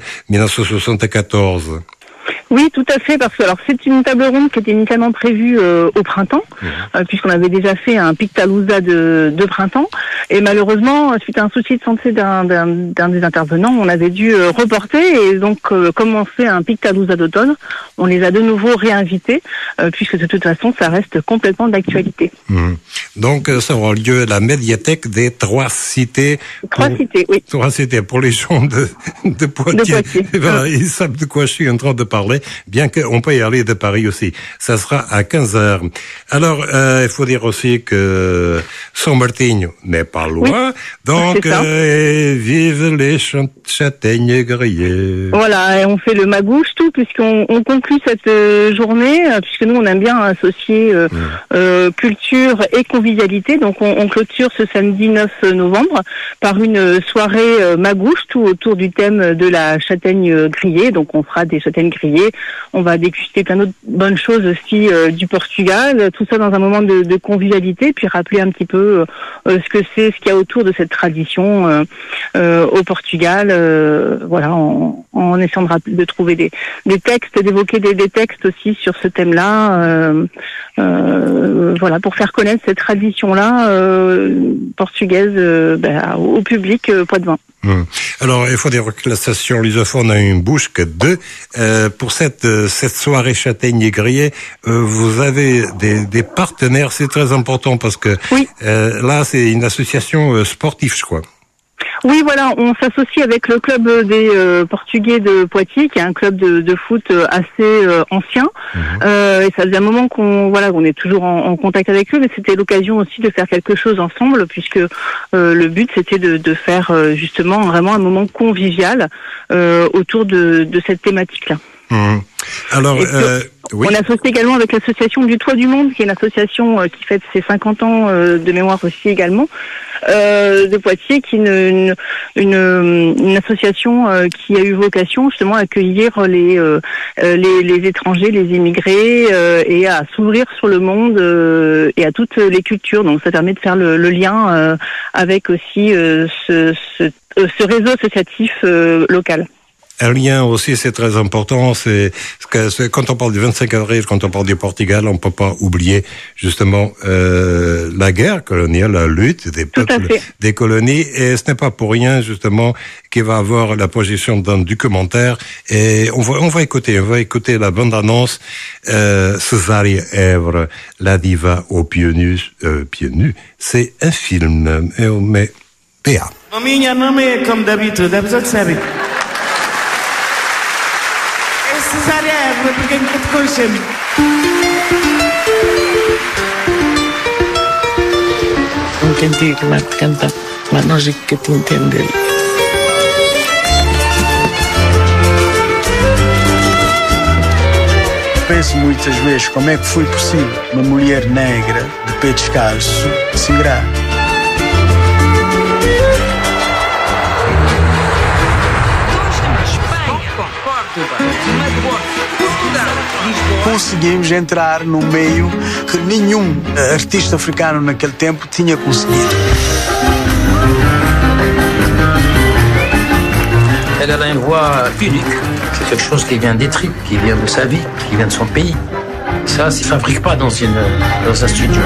1974. Oui, tout à fait, parce que alors c'est une table ronde qui était initialement prévue au printemps, puisqu'on avait déjà fait un Pictalousa de printemps, et malheureusement, suite à un souci de santé d'un des intervenants, on avait dû reporter, et donc comme on fait un Pictalousa d'automne, on les a de nouveau réinvités, puisque de toute façon, ça reste complètement d'actualité. Donc, ça aura lieu à la médiathèque des Trois Cités. Oui. Trois Cités, pour les gens de Poitiers. Voilà, ils savent de quoi je suis en train de parler, bien qu'on peut y aller de Paris aussi. Ça sera à 15h. Alors, il faut dire aussi que São Martinho n'est pas loin, donc vive les châtaignes grillées. Voilà, et on fait le magouche tout, puisqu'on conclut cette journée, puisque nous on aime bien associer culture et convivialité, donc on clôture ce samedi 9 novembre par une soirée magouche, tout autour du thème de la châtaigne grillée, donc on fera des châtaignes grillées, on va déguster plein d'autres bonnes choses aussi du Portugal, tout ça dans un moment de convivialité, puis rappeler un petit peu ce qu'il y a autour de cette tradition au Portugal, voilà, en essayant de trouver des textes, d'évoquer des textes aussi sur ce thème-là, voilà, pour faire connaître cette tradition-là portugaise au public poitevin. Alors, il faut dire que la station lusophone a une bouche que deux. Pour cette soirée châtaigne grillée, vous avez des partenaires, c'est très important parce que là, c'est une association sportive, je crois. Oui, voilà, on s'associe avec le club des Portugais de Poitiers, qui est un club de foot assez ancien. Et ça faisait un moment qu'on est toujours en contact avec eux, mais c'était l'occasion aussi de faire quelque chose ensemble, puisque le but c'était de faire justement vraiment un moment convivial autour de cette thématique-là. Alors, on associe également avec l'association du Toit du Monde, qui est une association qui fête ses 50 ans de mémoire aussi également, de Poitiers, qui est une association qui a eu vocation justement à accueillir les étrangers, les immigrés, et à s'ouvrir sur le monde et à toutes les cultures. Donc ça permet de faire le lien avec aussi ce réseau associatif local. Un lien aussi, c'est très important, c'est que quand on parle du 25 avril, quand on parle du Portugal, on peut pas oublier justement la guerre coloniale, la lutte des peuples, des colonies, et ce n'est pas pour rien justement qu'il va avoir la projection d'un documentaire, et on va écouter la bande-annonce, Cesária Évora, la diva aux pieds nus, c'est un film, mais PA. Minha nome é como d'habitude, deves saber. Cesária Évora, porque me conhecemos. Um cantigo que me canta, mas nós é que te entender. Penso muitas vezes como é que foi possível uma mulher negra, de pé descalço, se ingrar. conseguimos entrar num meio que nenhum artista africano naquele tempo tinha conseguido. Elle a une voix unique. C'est quelque chose qui vient des tripes, qui vient de sa vie, qui vient de son pays. Ça ne se fabrique pas dans un studio.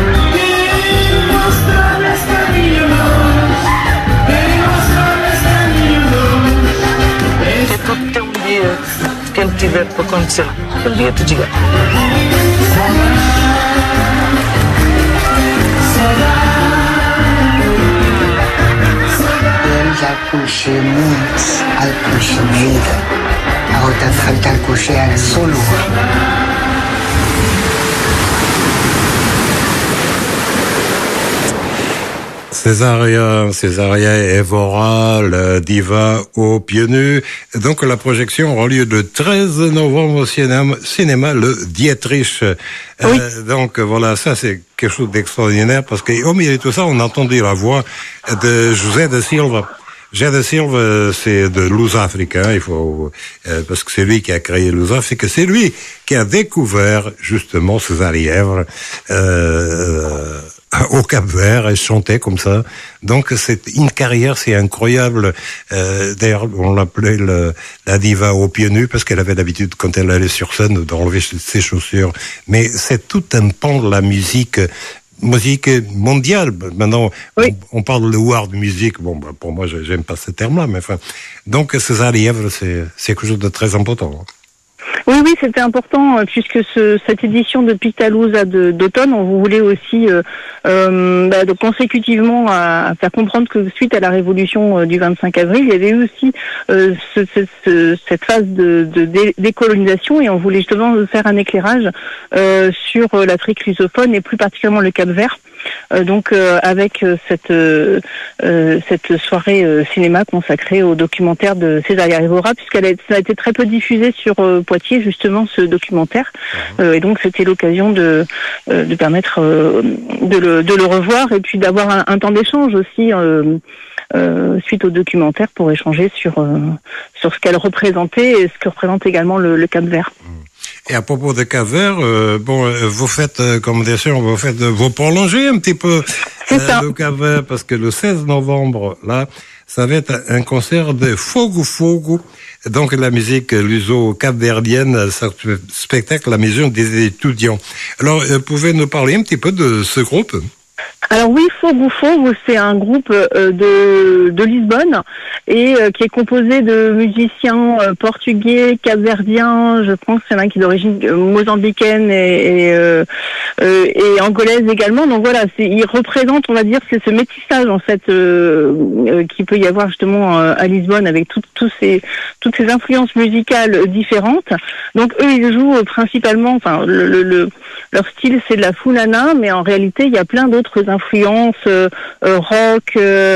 Tem dia que ele tiver para acontecer. Um dia te diga. Al coucher muitos, al coucher nega. A outra falta al coucher era solo. Césaria Evora, la diva aux pieds nus. Donc la projection aura lieu le 13 novembre au cinéma le Dietrich. Oui. Donc voilà, ça c'est quelque chose d'extraordinaire parce qu'au milieu de tout ça, on a entendu la voix de José da Silva. José da Silva, c'est de Lusafrique, il faut parce que c'est lui qui a créé Lusafrique, c'est lui qui a découvert justement Césaria Evora au Cap-Vert, elle chantait comme ça. Donc c'est une carrière, c'est incroyable. D'ailleurs, on l'appelait la diva aux pieds nus parce qu'elle avait l'habitude, quand elle allait sur scène, d'enlever ses chaussures. Mais c'est tout un pan de la musique mondiale. Maintenant, oui. on parle de world music. Bon, bah, pour moi, j'aime pas ce terme-là, mais enfin. Donc, Césaria Evora, c'est quelque chose de très important. Oui, c'était important puisque cette édition de Pictalousa d'automne, on voulait aussi donc consécutivement à faire comprendre que suite à la révolution du 25 avril, il y avait eu aussi cette phase de décolonisation et on voulait justement faire un éclairage sur l'Afrique lusophone et plus particulièrement le Cap-Vert. Donc avec cette soirée cinéma consacrée au documentaire de Césaria Evora, ça a été très peu diffusé sur Poitiers justement ce documentaire, et donc c'était l'occasion de permettre de le revoir et puis d'avoir un temps d'échange aussi suite au documentaire pour échanger sur ce qu'elle représentait et ce que représente également le Cap-Vert. Et à propos de Cap-Vert, vous faites, vous prolongez un petit peu le Cap-Vert parce que le 16 novembre, là, ça va être un concert de Fogo Fogo, donc la musique luso-capverdienne, spectacle, la maison des étudiants. Alors, pouvez nous parler un petit peu de ce groupe? Alors oui, Fogo Fogo, c'est un groupe de Lisbonne et qui est composé de musiciens portugais, capverdiens, je pense qu'il y en a un qui est d'origine mozambicaine et angolaise également. Donc voilà, ils représentent, on va dire, c'est ce métissage en fait qui peut y avoir justement à Lisbonne avec toutes ces influences musicales différentes. Donc eux, ils jouent principalement, enfin leur style c'est de la funana, mais en réalité il y a plein d'autres influences rock,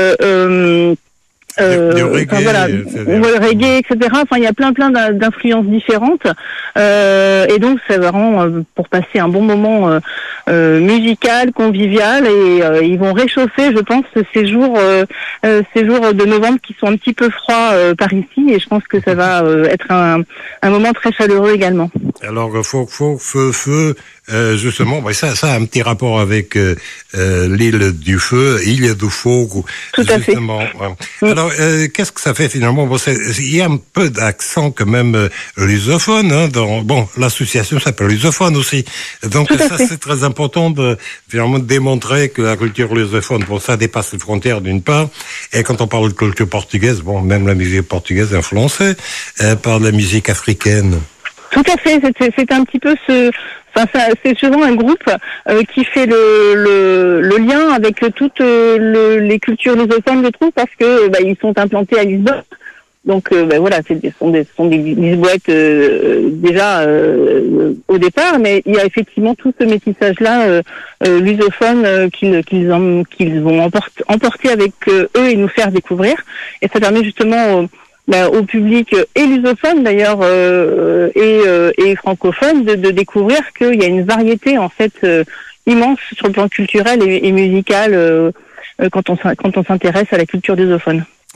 reggae, etc. Enfin, il y a plein d'influences différentes. Et donc, c'est vraiment pour passer un bon moment musical, convivial, et ils vont réchauffer, je pense, ces jours de novembre qui sont un petit peu froids par ici. Et je pense que ça va être un moment très chaleureux également. Alors, feu. Justement, ça a un petit rapport avec l'île du feu, Ilha do Fogo. Tout à fait. Alors, qu'est-ce que ça fait finalement? Il y a un peu d'accent quand même lusophone. L'association s'appelle lusophone aussi. Donc ça, c'est très important de finalement démontrer que la culture lusophone, ça dépasse les frontières d'une part. Et quand on parle de culture portugaise, même la musique portugaise est influencée par la musique africaine. Tout à fait, c'est un petit peu c'est souvent un groupe qui fait le lien avec toutes les cultures lusophones, je trouve, parce que ils sont implantés à Lisbonne. Donc voilà, ce sont des Lisboètes déjà au départ, mais il y a effectivement tout ce métissage-là lusophone qu'ils vont emporter avec eux et nous faire découvrir. Et ça permet justement au public et lusophone d'ailleurs et francophone de découvrir qu'il y a une variété en fait immense sur le plan culturel et musical quand on s'intéresse à la culture lusophone.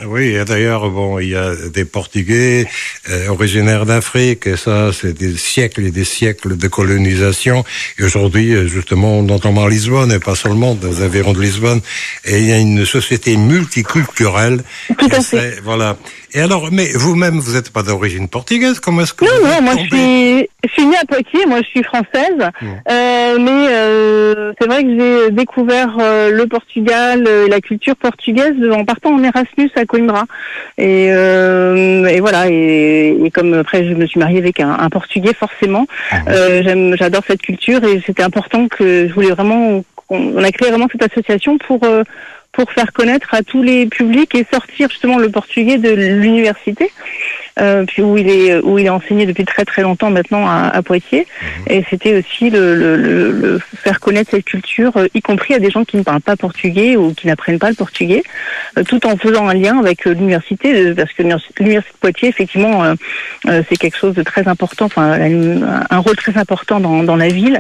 Oui, et d'ailleurs, bon, il y a des Portugais originaires d'Afrique, et ça, c'est des siècles et des siècles de colonisation. Et aujourd'hui, justement, notamment à Lisbonne, et pas seulement dans les environs de Lisbonne, et il y a une société multiculturelle. Tout à fait. Voilà. Et alors, mais vous-même, vous n'êtes pas d'origine portugaise, comment est-ce que Non, moi je suis née à Poitiers, moi je suis française, mais c'est vrai que j'ai découvert le Portugal, la culture portugaise en partant en Erasmus à Coimbra. Et voilà, et comme après je me suis mariée avec un Portugais forcément, j'adore cette culture et c'était important que je voulais vraiment, on a créé vraiment cette association pour faire connaître à tous les publics et sortir justement le portugais de l'université, puis où il est enseigné depuis très très longtemps maintenant à Poitiers. Et c'était aussi le faire connaître cette culture, y compris à des gens qui ne parlent pas portugais ou qui n'apprennent pas le portugais, tout en faisant un lien avec l'université, parce que l'université de Poitiers, effectivement, c'est quelque chose de très important, enfin un rôle très important dans la ville.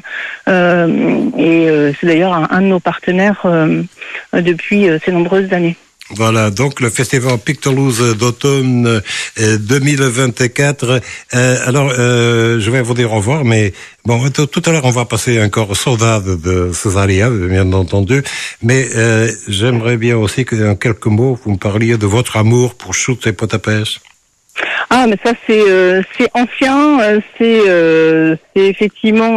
Et c'est d'ailleurs un de nos partenaires depuis ces nombreuses années. Voilà, donc le festival Pictoloos d'automne 2024. Alors, je vais vous dire au revoir, mais bon, tout à l'heure, on va passer encore Saudade de Cesaria, bien entendu, mais j'aimerais bien aussi que, en quelques mots, vous me parliez de votre amour pour Chutes et Potapest. Ah, mais ça, c'est ancien, c'est effectivement...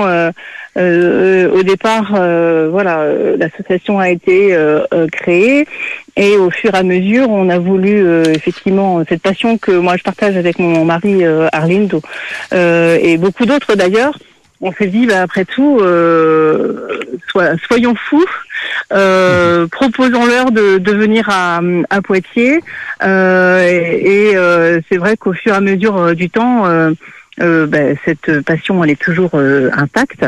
au départ, voilà, l'association a été créée et au fur et à mesure, on a voulu effectivement cette passion que moi je partage avec mon mari Arlindo et beaucoup d'autres d'ailleurs. On s'est dit, après tout, soyons fous, proposons-leur de venir à Poitiers et c'est vrai qu'au fur et à mesure du temps. Cette passion elle est toujours intacte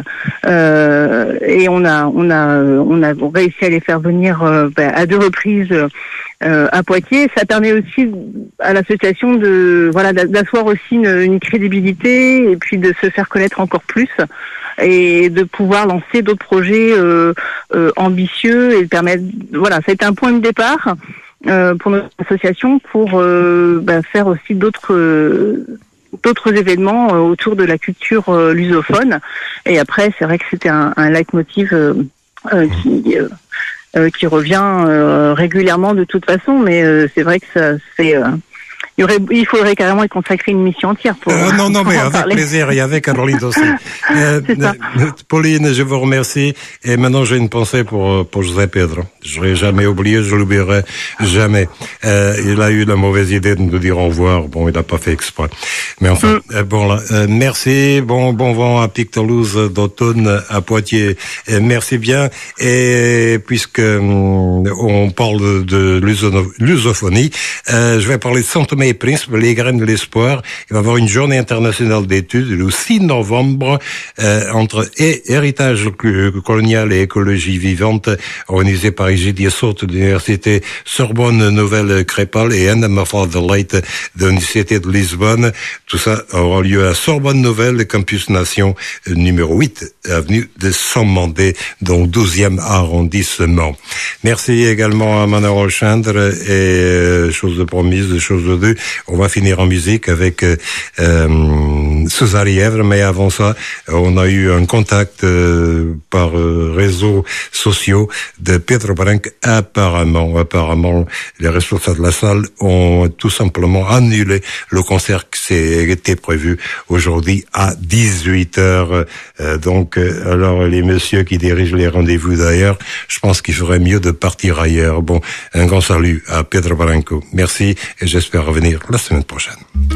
et on a réussi à les faire venir à 2 reprises à Poitiers. Ça permet aussi à l'association d'asseoir aussi une crédibilité et puis de se faire connaître encore plus et de pouvoir lancer d'autres projets ambitieux et permettre, voilà, ça a été un point de départ pour notre association pour faire aussi d'autres événements autour de la culture lusophone. Et après, c'est vrai que c'était un leitmotiv qui revient régulièrement de toute façon, mais c'est vrai que ça, il faudrait carrément y consacrer une mission entière pour non, mais avec plaisir et avec Caroline aussi. Pauline, je vous remercie. Et maintenant, j'ai une pensée pour José Pedro. Je l'aurais jamais oublié, je l'oublierai jamais. Il a eu la mauvaise idée de nous dire au revoir. Bon, il n'a pas fait exprès. Mais enfin, bon là, merci. Bon vent à Pictoloos d'automne à Poitiers. Merci bien. Et puisque on parle de lusophonie, je vais parler de São Tomé et Príncipe, les graines de l'espoir. Il va y avoir une journée internationale d'études le 6 novembre entre héritage colonial et écologie vivante, organisée par Egidia Soto de l'université Sorbonne Nouvelle Crépal et Anna Mafalda Light de l'université de Lisbonne. Tout ça aura lieu à Sorbonne Nouvelle, campus Nation numéro 8, avenue de Saint-Mandé, dans le 12e arrondissement. Merci également à Manuel Chandre et chose de promise, chose de deux. On va finir en musique avec César Yèvre, mais avant ça, on a eu un contact par réseaux sociaux de Pedro Branco. Apparemment, les responsables de la salle ont tout simplement annulé le concert qui était prévu aujourd'hui à 18h. Donc, alors les messieurs qui dirigent les rendez-vous d'ailleurs, je pense qu'il ferait mieux de partir ailleurs. Bon, un grand salut à Pedro Branco. Merci et j'espère revenir la semaine prochaine.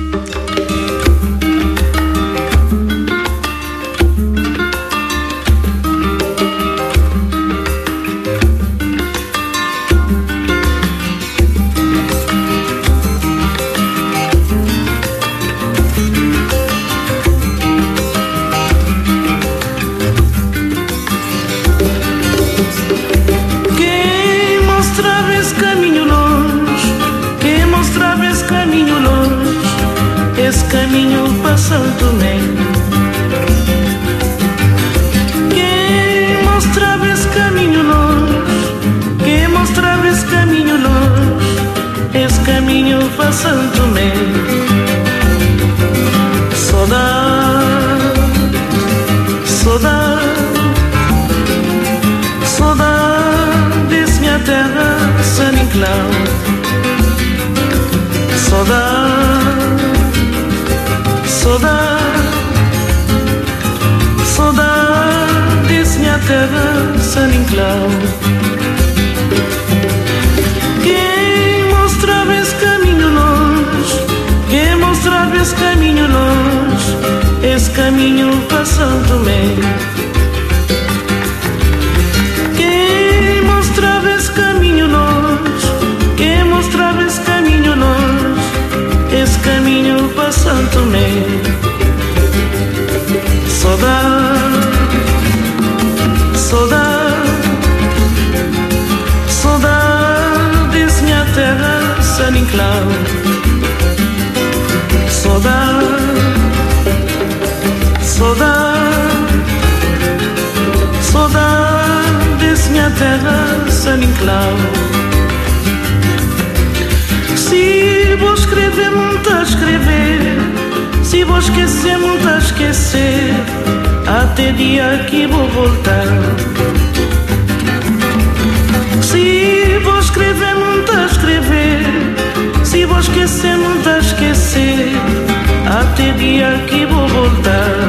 Caminho para São Tomé. Quem mostrava esse caminho longe, quem mostrava esse caminho longe, esse caminho para Santo Tomé. Saudade, saudade, saudade, minha terra, San Nicolau. Saudade, saudade, saudade, minha terra, San Nicolau. Quem mostrava esse caminho longe, quem mostrava esse caminho longe, esse caminho para São Tomé. Quem mostrava esse caminho longe, quem mostrava esse caminho longe, esse caminho para São Tomé. Saudade, saudade, saudade, minha terra, San Nicolau. Saudade, saudade, saudade, minha terra, San Nicolau. Se vou escrever, muito a escrever, se vou esquecer, muito a esquecer, até dia que vou voltar. Se vou escrever, muito a escrever, se vou esquecer, muito a esquecer, até dia que vou voltar.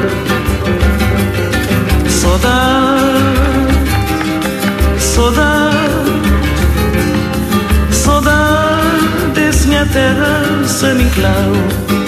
Saudade, saudade, saudade, minha terra, San Nicolau.